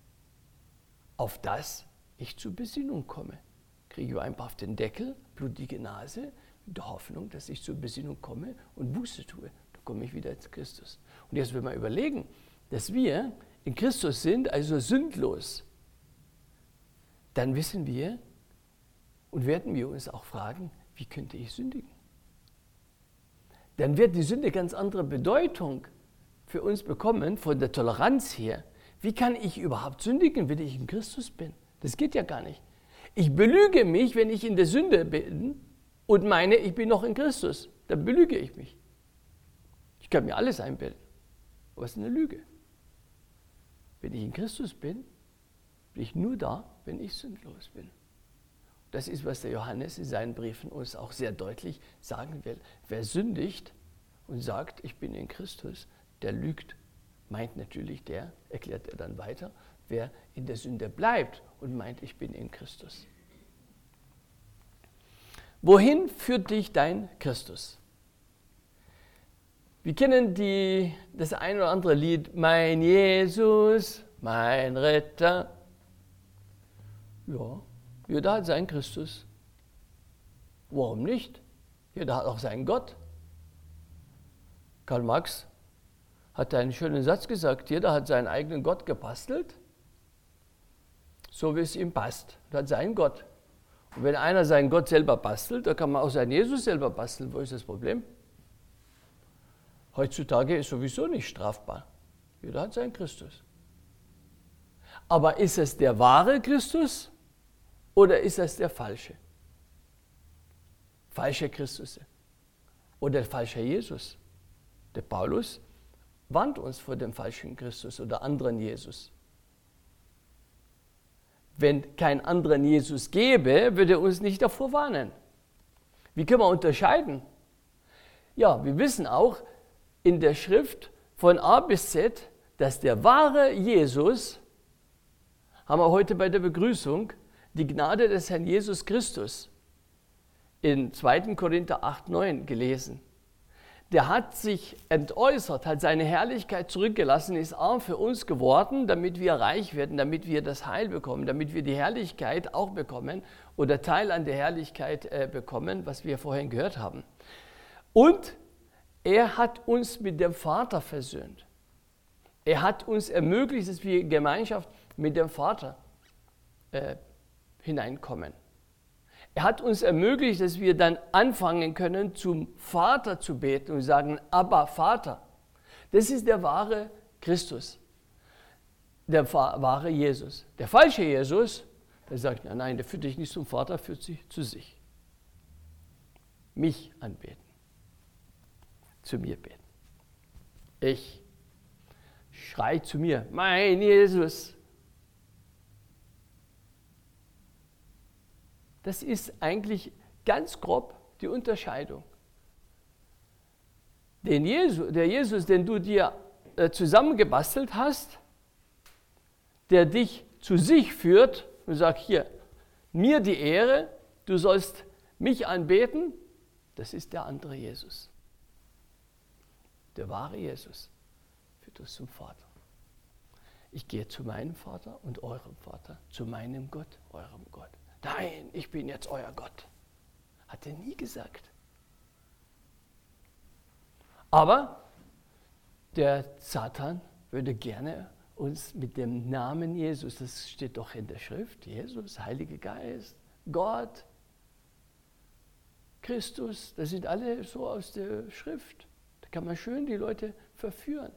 Auf das ich zur Besinnung komme. Kriege ich einfach auf den Deckel, blutige Nase, mit der Hoffnung, dass ich zur Besinnung komme und Buße tue. Da komme ich wieder zu Christus. Und jetzt will man überlegen, dass wir in Christus sind, also sündlos. Dann wissen wir und werden wir uns auch fragen, wie könnte ich sündigen? Dann wird die Sünde ganz andere Bedeutung für uns bekommen, von der Toleranz her. Wie kann ich überhaupt sündigen, wenn ich in Christus bin? Das geht ja gar nicht. Ich belüge mich, wenn ich in der Sünde bin und meine, ich bin noch in Christus. Dann belüge ich mich. Ich kann mir alles einbilden, aber es ist eine Lüge. Wenn ich in Christus bin, bin ich nur da, wenn ich sündlos bin. Das ist, was der Johannes in seinen Briefen uns auch sehr deutlich sagen will. Wer sündigt und sagt, ich bin in Christus, der lügt. Meint natürlich der, erklärt er dann weiter, wer in der Sünde bleibt und meint, ich bin in Christus. Wohin führt dich dein Christus? Wir kennen das ein oder andere Lied, mein Jesus, mein Retter. Ja, jeder hat seinen Christus. Warum nicht? Jeder hat auch seinen Gott. Karl Marx hat einen schönen Satz gesagt, jeder hat seinen eigenen Gott gebastelt, so wie es ihm passt. Er hat seinen Gott. Und wenn einer seinen Gott selber bastelt, dann kann man auch seinen Jesus selber basteln. Wo ist das Problem? Heutzutage ist sowieso nicht strafbar. Jeder hat seinen Christus. Aber ist es der wahre Christus oder ist es der falsche? Falsche Christus oder falscher Jesus? Der Paulus warnt uns vor dem falschen Christus oder anderen Jesus. Wenn kein anderen Jesus gäbe, würde er uns nicht davor warnen. Wie können wir unterscheiden? Ja, wir wissen auch in der Schrift von A bis Z, dass der wahre Jesus, haben wir heute bei der Begrüßung, die Gnade des Herrn Jesus Christus, in 2. Korinther 8,9 gelesen. Der hat sich entäußert, hat seine Herrlichkeit zurückgelassen, ist arm für uns geworden, damit wir reich werden, damit wir das Heil bekommen, damit wir die Herrlichkeit auch bekommen oder Teil an der Herrlichkeit bekommen, was wir vorhin gehört haben. Und er hat uns mit dem Vater versöhnt. Er hat uns ermöglicht, dass wir in Gemeinschaft mit dem Vater hineinkommen. Er hat uns ermöglicht, dass wir dann anfangen können, zum Vater zu beten und sagen, Abba, Vater. Das ist der wahre Christus, der wahre Jesus. Der falsche Jesus, der sagt, nein, der führt dich nicht zum Vater, führt sich zu sich. Mich anbeten, zu mir beten. Ich schrei zu mir, mein Jesus. Das ist eigentlich ganz grob die Unterscheidung. Der Jesus, den du dir zusammengebastelt hast, der dich zu sich führt und sagt, hier, mir die Ehre, du sollst mich anbeten, das ist der andere Jesus. Der wahre Jesus führt uns zum Vater. Ich gehe zu meinem Vater und eurem Vater, zu meinem Gott, eurem Gott. Nein, ich bin jetzt euer Gott. Hat er nie gesagt. Aber der Satan würde gerne uns mit dem Namen Jesus, das steht doch in der Schrift, Jesus, Heiliger Geist, Gott, Christus, das sind alle so aus der Schrift. Da kann man schön die Leute verführen.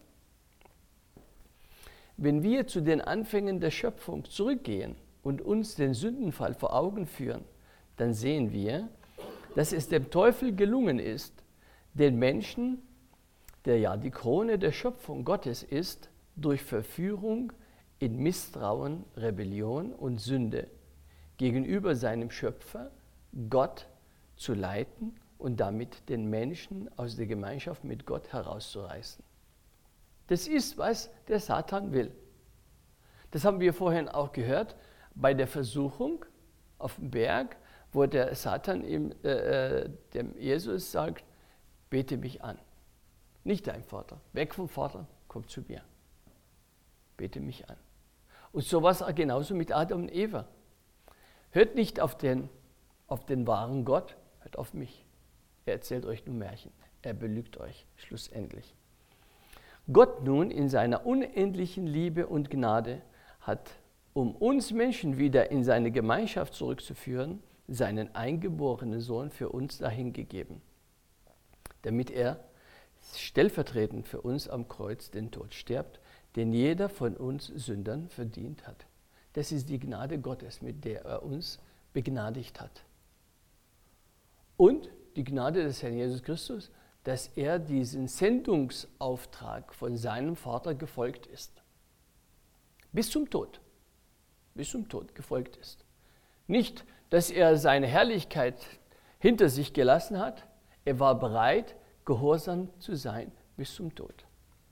Wenn wir zu den Anfängen der Schöpfung zurückgehen und uns den Sündenfall vor Augen führen, dann sehen wir, dass es dem Teufel gelungen ist, den Menschen, der ja die Krone der Schöpfung Gottes ist, durch Verführung in Misstrauen, Rebellion und Sünde gegenüber seinem Schöpfer, Gott, zu leiten und damit den Menschen aus der Gemeinschaft mit Gott herauszureißen. Das ist, was der Satan will. Das haben wir vorhin auch gehört bei der Versuchung auf dem Berg, wo der Satan dem Jesus sagt, bete mich an. Nicht dein Vater, weg vom Vater, komm zu mir. Bete mich an. Und so war es genauso mit Adam und Eva. Hört nicht auf den wahren Gott, hört auf mich. Er erzählt euch nur Märchen. Er belügt euch schlussendlich. Gott nun in seiner unendlichen Liebe und Gnade hat, um uns Menschen wieder in seine Gemeinschaft zurückzuführen, seinen eingeborenen Sohn für uns dahingegeben, damit er stellvertretend für uns am Kreuz den Tod stirbt, den jeder von uns Sündern verdient hat. Das ist die Gnade Gottes, mit der er uns begnadigt hat. Und die Gnade des Herrn Jesus Christus, dass er diesen Sendungsauftrag von seinem Vater gefolgt ist. Bis zum Tod gefolgt ist. Nicht, dass er seine Herrlichkeit hinter sich gelassen hat, er war bereit, gehorsam zu sein bis zum Tod.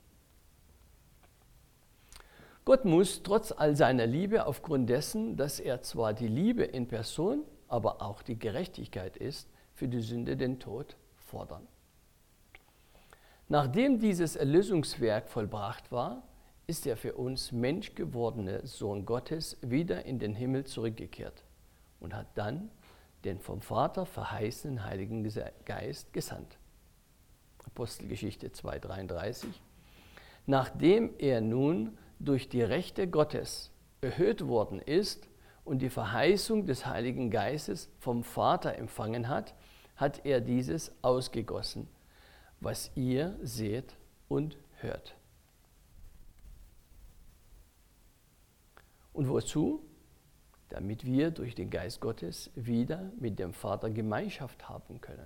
Gott muss trotz all seiner Liebe, aufgrund dessen, dass er zwar die Liebe in Person, aber auch die Gerechtigkeit ist, für die Sünde den Tod fordern. Nachdem dieses Erlösungswerk vollbracht war, ist der für uns menschgewordene Sohn Gottes wieder in den Himmel zurückgekehrt und hat dann den vom Vater verheißenen Heiligen Geist gesandt. Apostelgeschichte 2,33. Nachdem er nun durch die Rechte Gottes erhöht worden ist und die Verheißung des Heiligen Geistes vom Vater empfangen hat, hat er dieses ausgegossen, was ihr seht und hört. Und wozu? Damit wir durch den Geist Gottes wieder mit dem Vater Gemeinschaft haben können.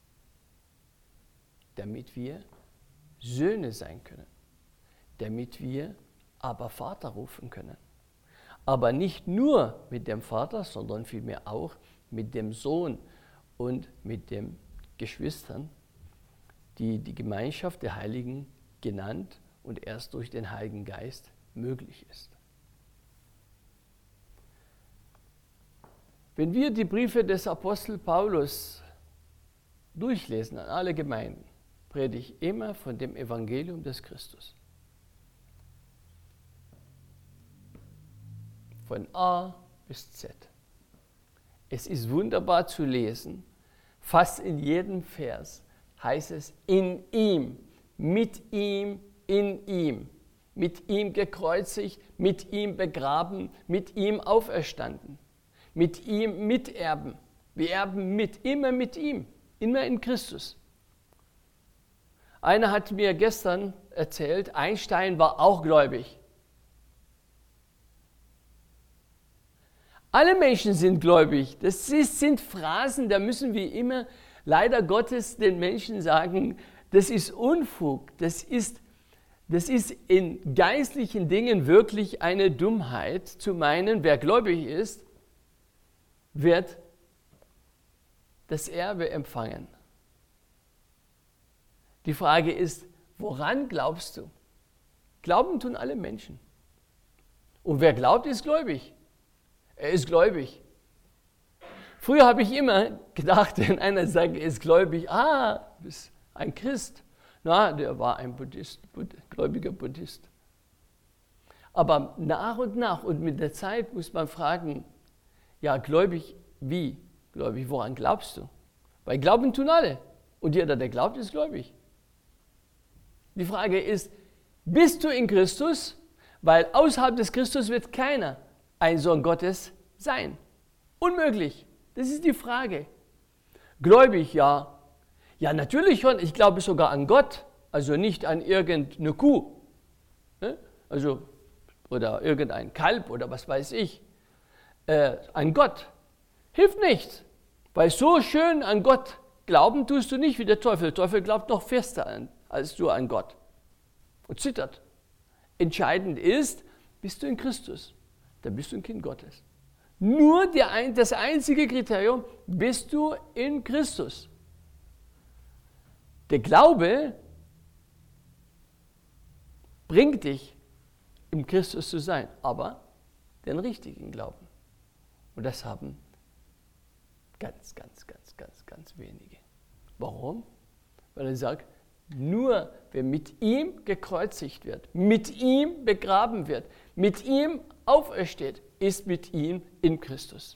Damit wir Söhne sein können. Damit wir aber Vater rufen können. Aber nicht nur mit dem Vater, sondern vielmehr auch mit dem Sohn und mit den Geschwistern, die Gemeinschaft der Heiligen genannt und erst durch den Heiligen Geist möglich ist. Wenn wir die Briefe des Apostel Paulus durchlesen an alle Gemeinden, predige ich immer von dem Evangelium des Christus. Von A bis Z. Es ist wunderbar zu lesen. Fast in jedem Vers heißt es in ihm, mit ihm, in ihm, mit ihm gekreuzigt, mit ihm begraben, mit ihm auferstanden, mit ihm miterben. Wir erben immer mit ihm, immer in Christus. Einer hat mir gestern erzählt, Einstein war auch gläubig. Alle Menschen sind gläubig. Das sind Phrasen, da müssen wir immer leider Gottes den Menschen sagen, das ist Unfug, das ist in geistlichen Dingen wirklich eine Dummheit, zu meinen, wer gläubig ist, wird das Erbe empfangen. Die Frage ist, woran glaubst du? Glauben tun alle Menschen. Und wer glaubt, ist gläubig. Er ist gläubig. Früher habe ich immer gedacht, wenn einer sagt, er ist gläubig, du bist ein Christ. Na, der war ein Buddhist, gläubiger Buddhist. Aber nach und mit der Zeit muss man fragen, ja, gläubig wie? Gläubig, woran glaubst du? Weil Glauben tun alle. Und jeder, der glaubt, ist gläubig. Die Frage ist, bist du in Christus? Weil außerhalb des Christus wird keiner ein Sohn Gottes sein. Unmöglich. Das ist die Frage. Gläubig, ja. Ja, natürlich schon. Ich glaube sogar an Gott. Also nicht an irgendeine Kuh. Also, oder irgendein Kalb oder was weiß ich. An Gott. Hilft nichts. Weil so schön an Gott glauben tust du nicht wie der Teufel. Der Teufel glaubt noch fester als du an Gott. Und zittert. Entscheidend ist, bist du in Christus. Dann bist du ein Kind Gottes. Nur das einzige Kriterium, bist du in Christus. Der Glaube bringt dich, im Christus zu sein, aber den richtigen Glauben. Und das haben ganz wenige. Warum? Weil er sagt, nur wer mit ihm gekreuzigt wird, mit ihm begraben wird, mit ihm aufersteht, ist mit ihm in Christus.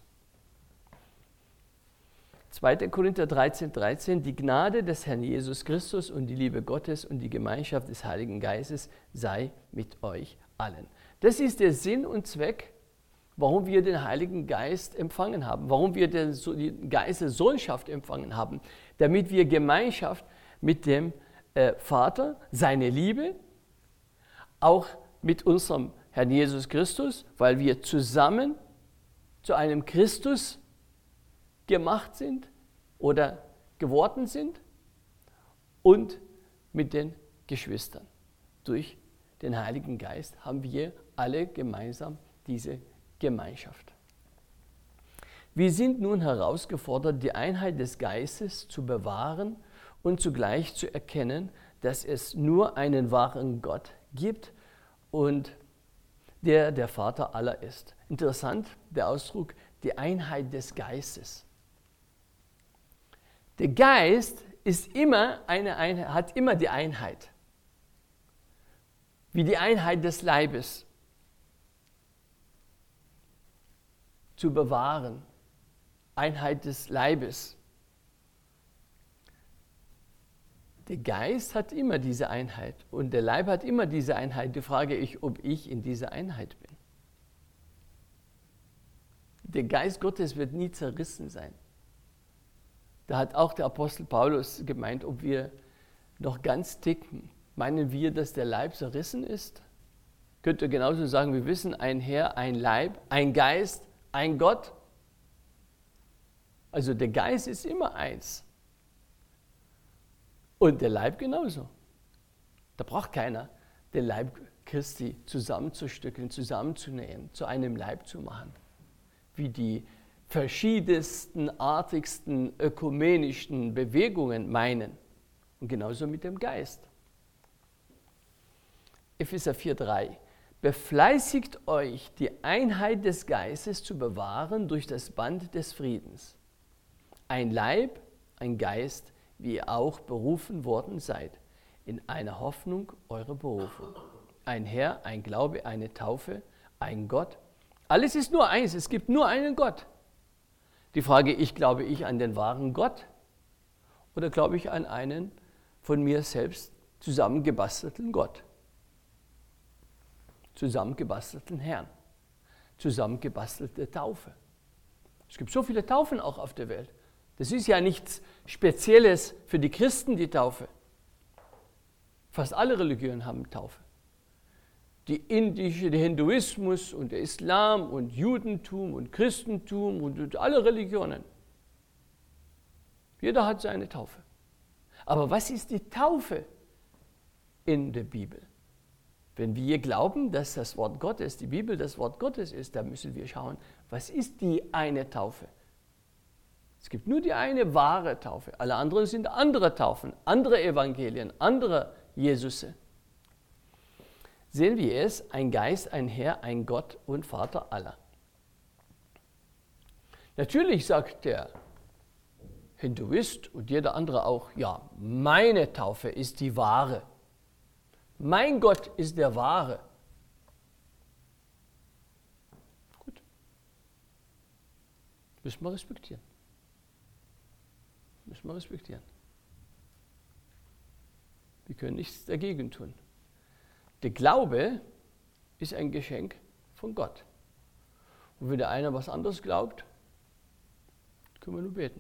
2. Korinther 13,13 Die Gnade des Herrn Jesus Christus und die Liebe Gottes und die Gemeinschaft des Heiligen Geistes sei mit euch allen. Das ist der Sinn und Zweck, warum wir den Heiligen Geist empfangen haben, warum wir die Geist der Sohnschaft empfangen haben, damit wir Gemeinschaft mit dem Vater, seine Liebe, auch mit unserem Herrn Jesus Christus, weil wir zusammen zu einem Christus gemacht sind oder geworden sind und mit den Geschwistern. Durch den Heiligen Geist haben wir alle gemeinsam diese Gemeinschaft. Wir sind nun herausgefordert, die Einheit des Geistes zu bewahren und zugleich zu erkennen, dass es nur einen wahren Gott gibt und der Vater aller ist. Interessant, der Ausdruck, die Einheit des Geistes. Der Geist ist immer hat immer die Einheit, wie die Einheit des Leibes zu bewahren, Einheit des Leibes. Der Geist hat immer diese Einheit und der Leib hat immer diese Einheit. Die Frage ist, ob ich in dieser Einheit bin. Der Geist Gottes wird nie zerrissen sein. Da hat auch der Apostel Paulus gemeint, ob wir noch ganz ticken. Meinen wir, dass der Leib zerrissen ist? Könnt ihr genauso sagen, wir wissen, ein Herr, ein Leib, ein Geist, ein Gott. Also der Geist ist immer eins. Und der Leib genauso. Da braucht keiner den Leib Christi zusammenzustückeln, zusammenzunähen, zu einem Leib zu machen. Wie die verschiedensten, artigsten, ökumenischen Bewegungen meinen. Und genauso mit dem Geist. Epheser 4,3 Befleißigt euch, die Einheit des Geistes zu bewahren durch das Band des Friedens. Ein Leib, ein Geist wie ihr auch berufen worden seid, in einer Hoffnung eurer Berufung. Ein Herr, ein Glaube, eine Taufe, ein Gott. Alles ist nur eins, es gibt nur einen Gott. Die Frage, glaube ich an den wahren Gott oder glaube ich an einen von mir selbst zusammengebastelten Gott? Zusammengebastelten Herrn, zusammengebastelte Taufe. Es gibt so viele Taufen auch auf der Welt. Das ist ja nichts Spezielles für die Christen, die Taufe. Fast alle Religionen haben Taufe. Die indische, der Hinduismus und der Islam und Judentum und Christentum und alle Religionen. Jeder hat seine Taufe. Aber was ist die Taufe in der Bibel? Wenn wir glauben, dass das Wort Gottes, die Bibel das Wort Gottes ist, dann müssen wir schauen, was ist die eine Taufe? Es gibt nur die eine wahre Taufe. Alle anderen sind andere Taufen, andere Evangelien, andere Jesusse. Sehen wir es, ein Geist, ein Herr, ein Gott und Vater aller. Natürlich sagt der Hinduist und jeder andere auch, ja, meine Taufe ist die wahre. Mein Gott ist der wahre. Gut. Müssen wir respektieren. Wir können nichts dagegen tun. Der Glaube ist ein Geschenk von Gott. Und wenn der eine was anderes glaubt, können wir nur beten.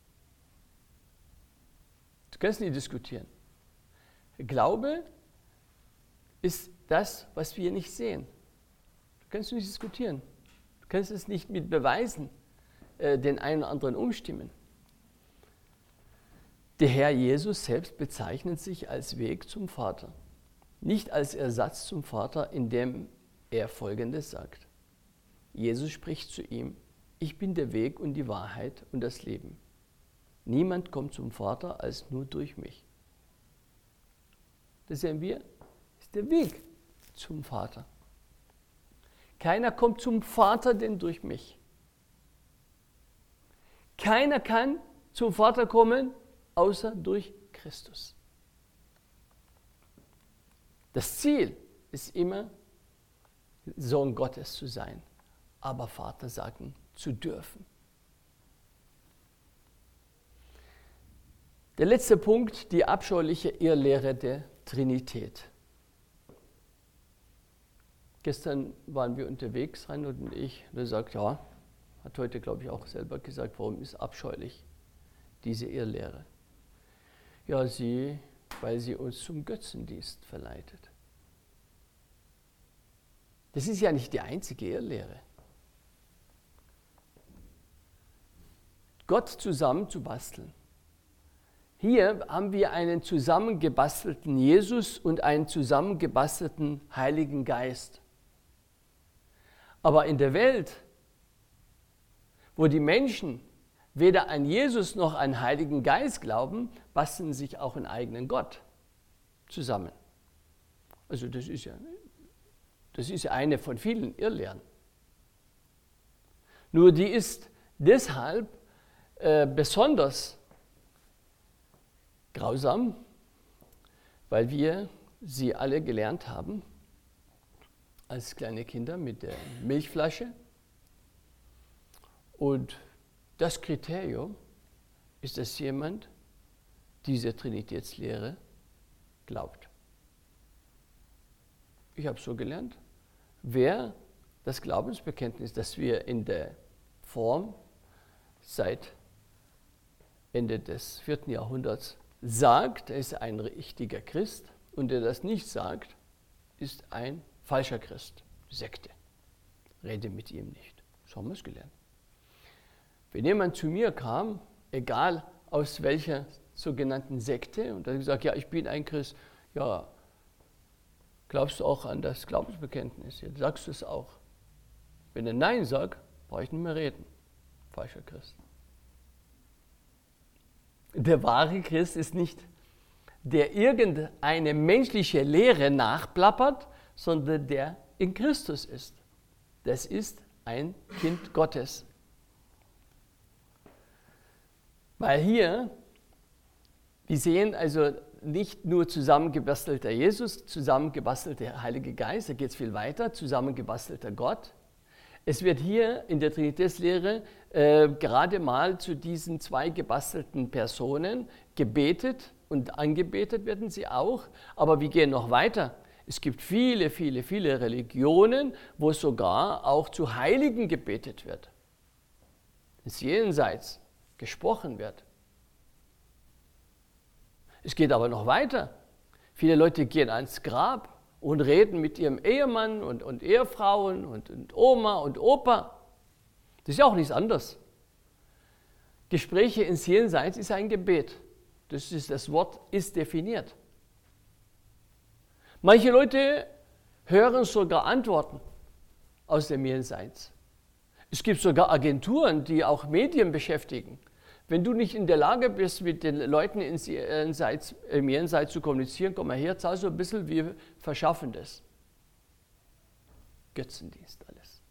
Du kannst nicht diskutieren. Der Glaube ist das, was wir nicht sehen. Du kannst nicht diskutieren. Du kannst es nicht mit Beweisen den einen oder anderen umstimmen. Der Herr Jesus selbst bezeichnet sich als Weg zum Vater, nicht als Ersatz zum Vater, indem er Folgendes sagt. Jesus spricht zu ihm, ich bin der Weg und die Wahrheit und das Leben. Niemand kommt zum Vater als nur durch mich. Das sehen wir, ist der Weg zum Vater. Keiner kommt zum Vater denn durch mich. Keiner kann zum Vater kommen, außer durch Christus. Das Ziel ist immer, Sohn Gottes zu sein, aber Vater sagen zu dürfen. Der letzte Punkt, die abscheuliche Irrlehre der Trinität. Gestern waren wir unterwegs, Reinhold und ich, und er sagt, ja, hat heute, glaube ich, auch selber gesagt, warum ist abscheulich diese Irrlehre? Ja, weil sie uns zum Götzendienst verleitet. Das ist ja nicht die einzige Irrlehre. Gott zusammenzubasteln. Hier haben wir einen zusammengebastelten Jesus und einen zusammengebastelten Heiligen Geist. Aber in der Welt, wo die Menschen weder an Jesus noch an Heiligen Geist glauben, basteln sich auch einen eigenen Gott zusammen. Also das ist ja eine von vielen Irrlehren. Nur die ist deshalb besonders grausam, weil wir sie alle gelernt haben als kleine Kinder mit der Milchflasche. Und das Kriterium ist, dass jemand diese Trinitätslehre glaubt. Ich habe so gelernt, wer das Glaubensbekenntnis, das wir in der Form seit Ende des 4. Jahrhunderts sagt, er ist ein richtiger Christ, und der das nicht sagt, ist ein falscher Christ, Sekte. Rede mit ihm nicht. So haben wir es gelernt. Wenn jemand zu mir kam, egal aus welcher sogenannten Sekte, und dann gesagt, ja, ich bin ein Christ, ja, glaubst du auch an das Glaubensbekenntnis? Ja, sagst du es auch? Wenn er Nein sagt, brauche ich nicht mehr reden. Falscher Christ. Der wahre Christ ist nicht, der irgendeine menschliche Lehre nachplappert, sondern der in Christus ist. Das ist ein Kind Gottes. Weil hier Die sehen also nicht nur zusammengebastelter Jesus, zusammengebastelter Heilige Geist, da geht es viel weiter, zusammengebastelter Gott. Es wird hier in der Trinitätslehre gerade mal zu diesen zwei gebastelten Personen gebetet und angebetet werden sie auch, aber wir gehen noch weiter. Es gibt viele, viele, viele Religionen, wo sogar auch zu Heiligen gebetet wird, ins Jenseits gesprochen wird. Es geht aber noch weiter. Viele Leute gehen ans Grab und reden mit ihrem Ehemann und Ehefrauen und Oma und Opa. Das ist ja auch nichts anderes. Gespräche ins Jenseits ist ein Gebet. Das Wort ist definiert. Manche Leute hören sogar Antworten aus dem Jenseits. Es gibt sogar Agenturen, die auch Medien beschäftigen. Wenn du nicht in der Lage bist, mit den Leuten im Jenseits zu kommunizieren, komm mal her, zahl so ein bisschen, wir verschaffen das. Götzendienst alles.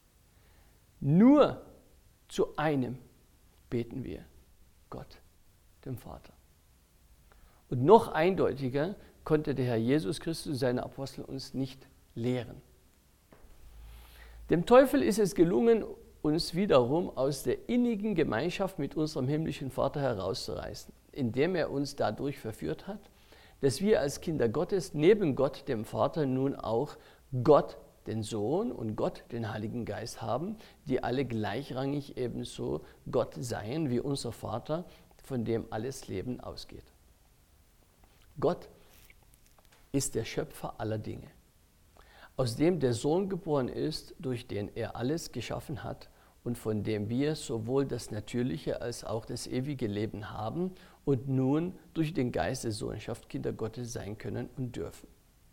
Nur zu einem beten wir, Gott, dem Vater. Und noch eindeutiger konnte der Herr Jesus Christus und seine Apostel uns nicht lehren. Dem Teufel ist es gelungen, uns wiederum aus der innigen Gemeinschaft mit unserem himmlischen Vater herauszureißen, indem er uns dadurch verführt hat, dass wir als Kinder Gottes neben Gott, dem Vater, nun auch Gott, den Sohn und Gott, den Heiligen Geist haben, die alle gleichrangig ebenso Gott seien wie unser Vater, von dem alles Leben ausgeht. Gott ist der Schöpfer aller Dinge, aus dem der Sohn geboren ist, durch den er alles geschaffen hat und von dem wir sowohl das natürliche als auch das ewige Leben haben und nun durch den Geist der Sohnschaft Kinder Gottes sein können und dürfen.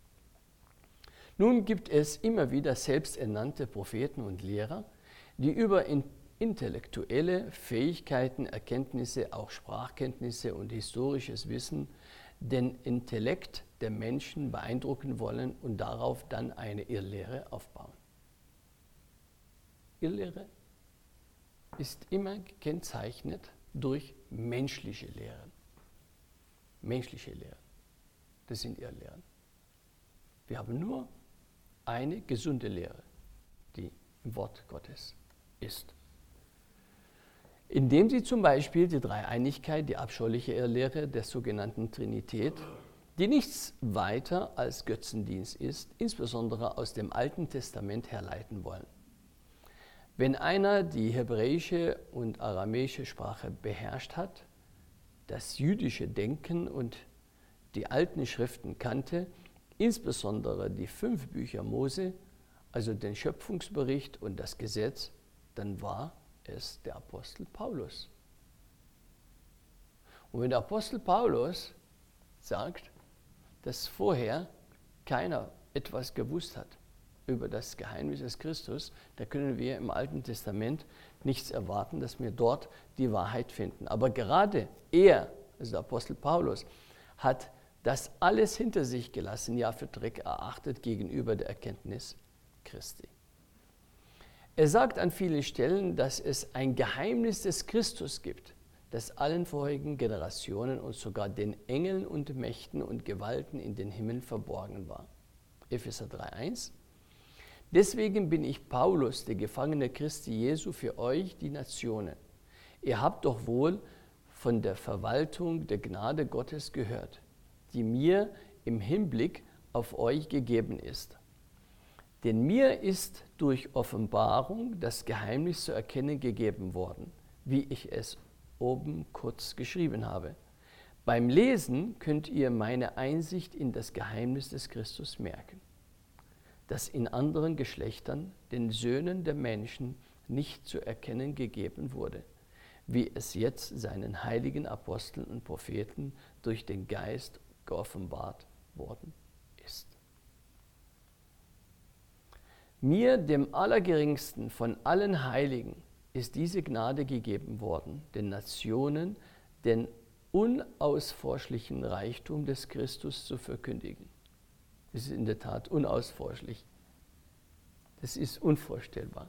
Nun gibt es immer wieder selbsternannte Propheten und Lehrer, die über intellektuelle Fähigkeiten, Erkenntnisse, auch Sprachkenntnisse und historisches Wissen den Intellekt der Menschen beeindrucken wollen und darauf dann eine Irrlehre aufbauen. Irrlehre ist immer gekennzeichnet durch menschliche Lehren. Menschliche Lehren, das sind Irrlehren. Wir haben nur eine gesunde Lehre, die im Wort Gottes ist. Indem sie zum Beispiel die Dreieinigkeit, die abscheuliche Irrlehre der sogenannten Trinität, die nichts weiter als Götzendienst ist, insbesondere aus dem Alten Testament herleiten wollen. Wenn einer die hebräische und aramäische Sprache beherrscht hat, das jüdische Denken und die alten Schriften kannte, insbesondere die 5 Bücher Mose, also den Schöpfungsbericht und das Gesetz, dann war es der Apostel Paulus. Und wenn der Apostel Paulus sagt, dass vorher keiner etwas gewusst hat über das Geheimnis des Christus, da können wir im Alten Testament nichts erwarten, dass wir dort die Wahrheit finden. Aber gerade er, also der Apostel Paulus, hat das alles hinter sich gelassen, ja für Dreck erachtet gegenüber der Erkenntnis Christi. Er sagt an vielen Stellen, dass es ein Geheimnis des Christus gibt, das allen vorigen Generationen und sogar den Engeln und Mächten und Gewalten in den Himmel verborgen war. Epheser 3,1. Deswegen bin ich Paulus, der Gefangene Christi Jesu, für euch, die Nationen. Ihr habt doch wohl von der Verwaltung der Gnade Gottes gehört, die mir im Hinblick auf euch gegeben ist. Denn mir ist durch Offenbarung das Geheimnis zu erkennen gegeben worden, wie ich es oben kurz geschrieben habe. Beim Lesen könnt ihr meine Einsicht in das Geheimnis des Christus merken, das in anderen Geschlechtern, den Söhnen der Menschen, nicht zu erkennen gegeben wurde, wie es jetzt seinen heiligen Aposteln und Propheten durch den Geist geoffenbart worden ist. Mir, dem Allergeringsten von allen Heiligen, ist diese Gnade gegeben worden, den Nationen den unausforschlichen Reichtum des Christus zu verkündigen. Das ist in der Tat unausforschlich. Das ist unvorstellbar.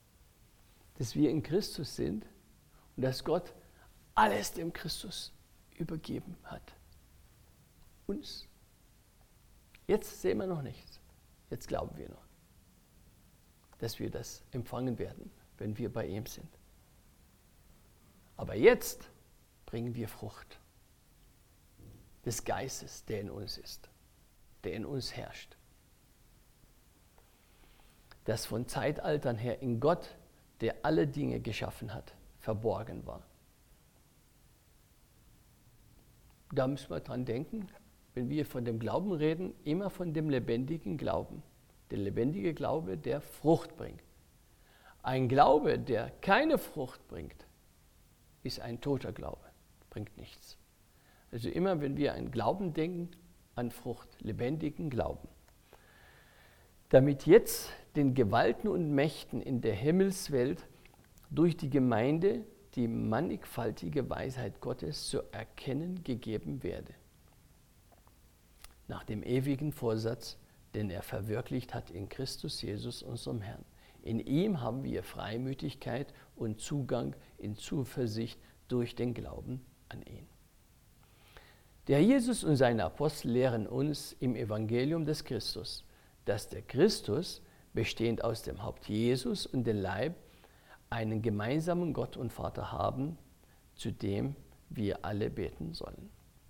Dass wir in Christus sind und dass Gott alles dem Christus übergeben hat. Uns. Jetzt sehen wir noch nichts. Jetzt glauben wir noch, dass wir das empfangen werden, wenn wir bei ihm sind. Aber jetzt bringen wir Frucht des Geistes, der in uns ist, der in uns herrscht. Das von Zeitaltern her in Gott, der alle Dinge geschaffen hat, verborgen war. Da müssen wir dran denken, wenn wir von dem Glauben reden, immer von dem lebendigen Glauben. Der lebendige Glaube, der Frucht bringt. Ein Glaube, der keine Frucht bringt, ist ein toter Glaube, bringt nichts. Also immer, wenn wir an Glauben denken, an Frucht, lebendigen Glauben. Damit jetzt den Gewalten und Mächten in der Himmelswelt durch die Gemeinde die mannigfaltige Weisheit Gottes zu erkennen gegeben werde. Nach dem ewigen Vorsatz, den er verwirklicht hat in Christus Jesus, unserem Herrn. In ihm haben wir Freimütigkeit und Zugang in Zuversicht durch den Glauben an ihn. Der Jesus und seine Apostel lehren uns im Evangelium des Christus, dass der Christus, bestehend aus dem Haupt Jesus und dem Leib, einen gemeinsamen Gott und Vater haben, zu dem wir alle beten sollen.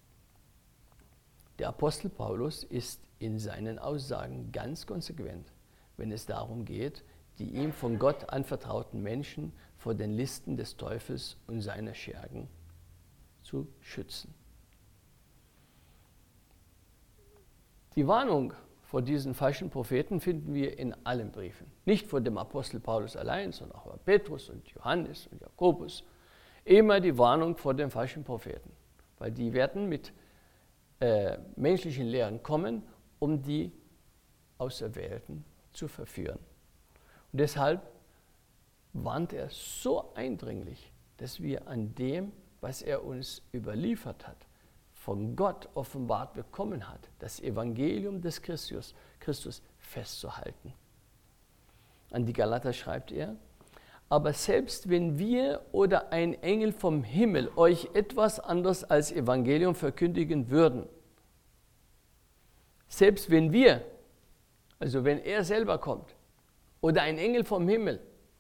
Der Apostel Paulus ist in seinen Aussagen ganz konsequent, wenn es darum geht, die ihm von Gott anvertrauten Menschen vor den Listen des Teufels und seiner Schergen zu schützen. Die Warnung vor diesen falschen Propheten finden wir in allen Briefen. Nicht von dem Apostel Paulus allein, sondern auch bei Petrus und Johannes und Jakobus. Immer die Warnung vor den falschen Propheten, weil die werden mit menschlichen Lehren kommen, um die Auserwählten zu verführen. Und deshalb warnt er so eindringlich, dass wir an dem, was er uns überliefert hat, von Gott offenbart bekommen hat, das Evangelium des Christus festzuhalten. An die Galater schreibt er: Aber selbst wenn wir oder ein Engel vom Himmel euch etwas anderes als Evangelium verkündigen würden, selbst wenn wir, also wenn er selber kommt, oder ein Engel vom Himmel,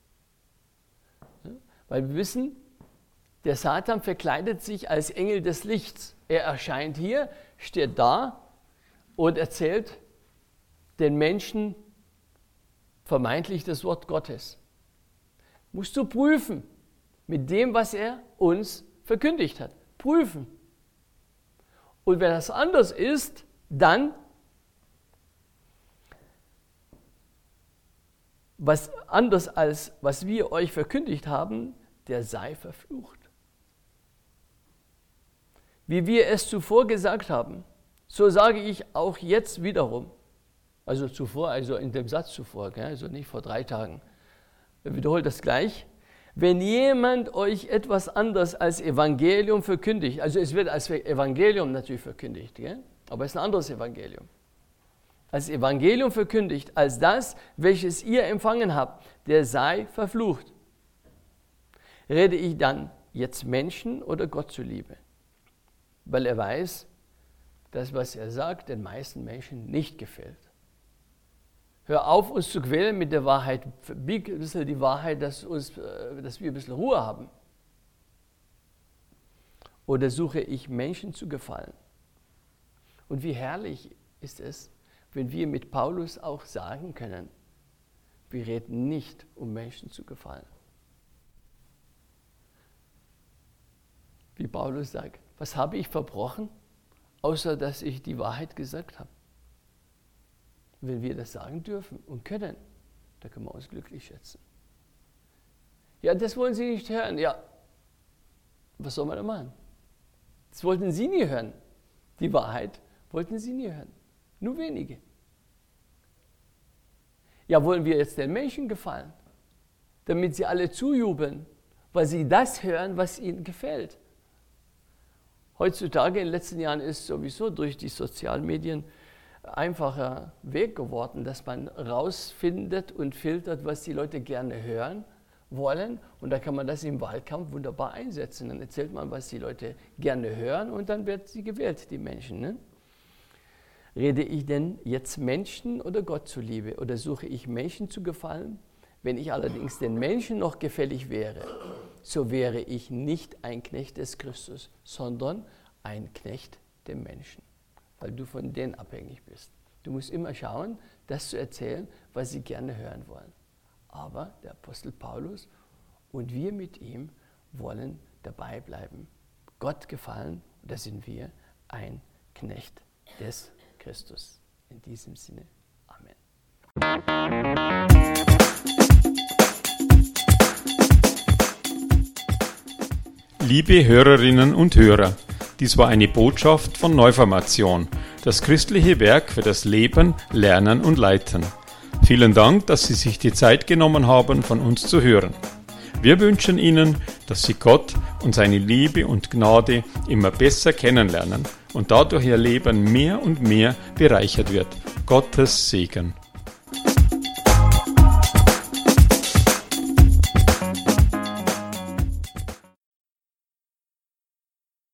weil wir wissen, der Satan verkleidet sich als Engel des Lichts. Er erscheint hier, steht da und erzählt den Menschen vermeintlich das Wort Gottes. Musst du prüfen mit dem, was er uns verkündigt hat. Prüfen. Und wenn das anders ist, dann was anders als was wir euch verkündigt haben, der sei verflucht. Wie wir es zuvor gesagt haben, so sage ich auch jetzt wiederum. Also zuvor, also in dem Satz zuvor, also nicht vor 3 Tagen. Ich wiederhole das gleich. Wenn jemand euch etwas anderes als Evangelium verkündigt, also es wird als Evangelium natürlich verkündigt, aber es ist ein anderes Evangelium. Als Evangelium verkündigt, als das, welches ihr empfangen habt, der sei verflucht. Rede ich dann jetzt Menschen oder Gott zuliebe? Weil er weiß, dass was er sagt, den meisten Menschen nicht gefällt. Hör auf, uns zu quälen mit der Wahrheit. Bieg ein bisschen die Wahrheit, dass wir ein bisschen Ruhe haben. Oder suche ich Menschen zu gefallen? Und wie herrlich ist es, wenn wir mit Paulus auch sagen können, wir reden nicht, um Menschen zu gefallen. Wie Paulus sagt, was habe ich verbrochen, außer dass ich die Wahrheit gesagt habe? Wenn wir das sagen dürfen und können, dann können wir uns glücklich schätzen. Ja, das wollen Sie nicht hören. Ja, was soll man da machen? Das wollten Sie nie hören. Die Wahrheit wollten Sie nie hören. Nur wenige. Ja, wollen wir jetzt den Menschen gefallen, damit sie alle zujubeln, weil sie das hören, was ihnen gefällt? Heutzutage, in den letzten Jahren, ist sowieso durch die sozialen Medien einfacher Weg geworden, dass man rausfindet und filtert, was die Leute gerne hören, wollen. Und da kann man das im Wahlkampf wunderbar einsetzen. Dann erzählt man, was die Leute gerne hören und dann wird sie gewählt, die Menschen. Ne? Rede ich denn jetzt Menschen oder Gott zuliebe? Oder suche ich Menschen zu gefallen? Wenn ich allerdings den Menschen noch gefällig wäre, so wäre ich nicht ein Knecht des Christus, sondern ein Knecht dem Menschen, weil du von denen abhängig bist. Du musst immer schauen, das zu erzählen, was sie gerne hören wollen. Aber der Apostel Paulus und wir mit ihm wollen dabei bleiben. Gott gefallen, da sind wir ein Knecht des Christus. In diesem Sinne, Amen. Liebe Hörerinnen und Hörer, dies war eine Botschaft von Neuformation, das christliche Werk für das Leben, Lernen und Leiten. Vielen Dank, dass Sie sich die Zeit genommen haben, von uns zu hören. Wir wünschen Ihnen, dass Sie Gott und seine Liebe und Gnade immer besser kennenlernen und dadurch Ihr Leben mehr und mehr bereichert wird. Gottes Segen.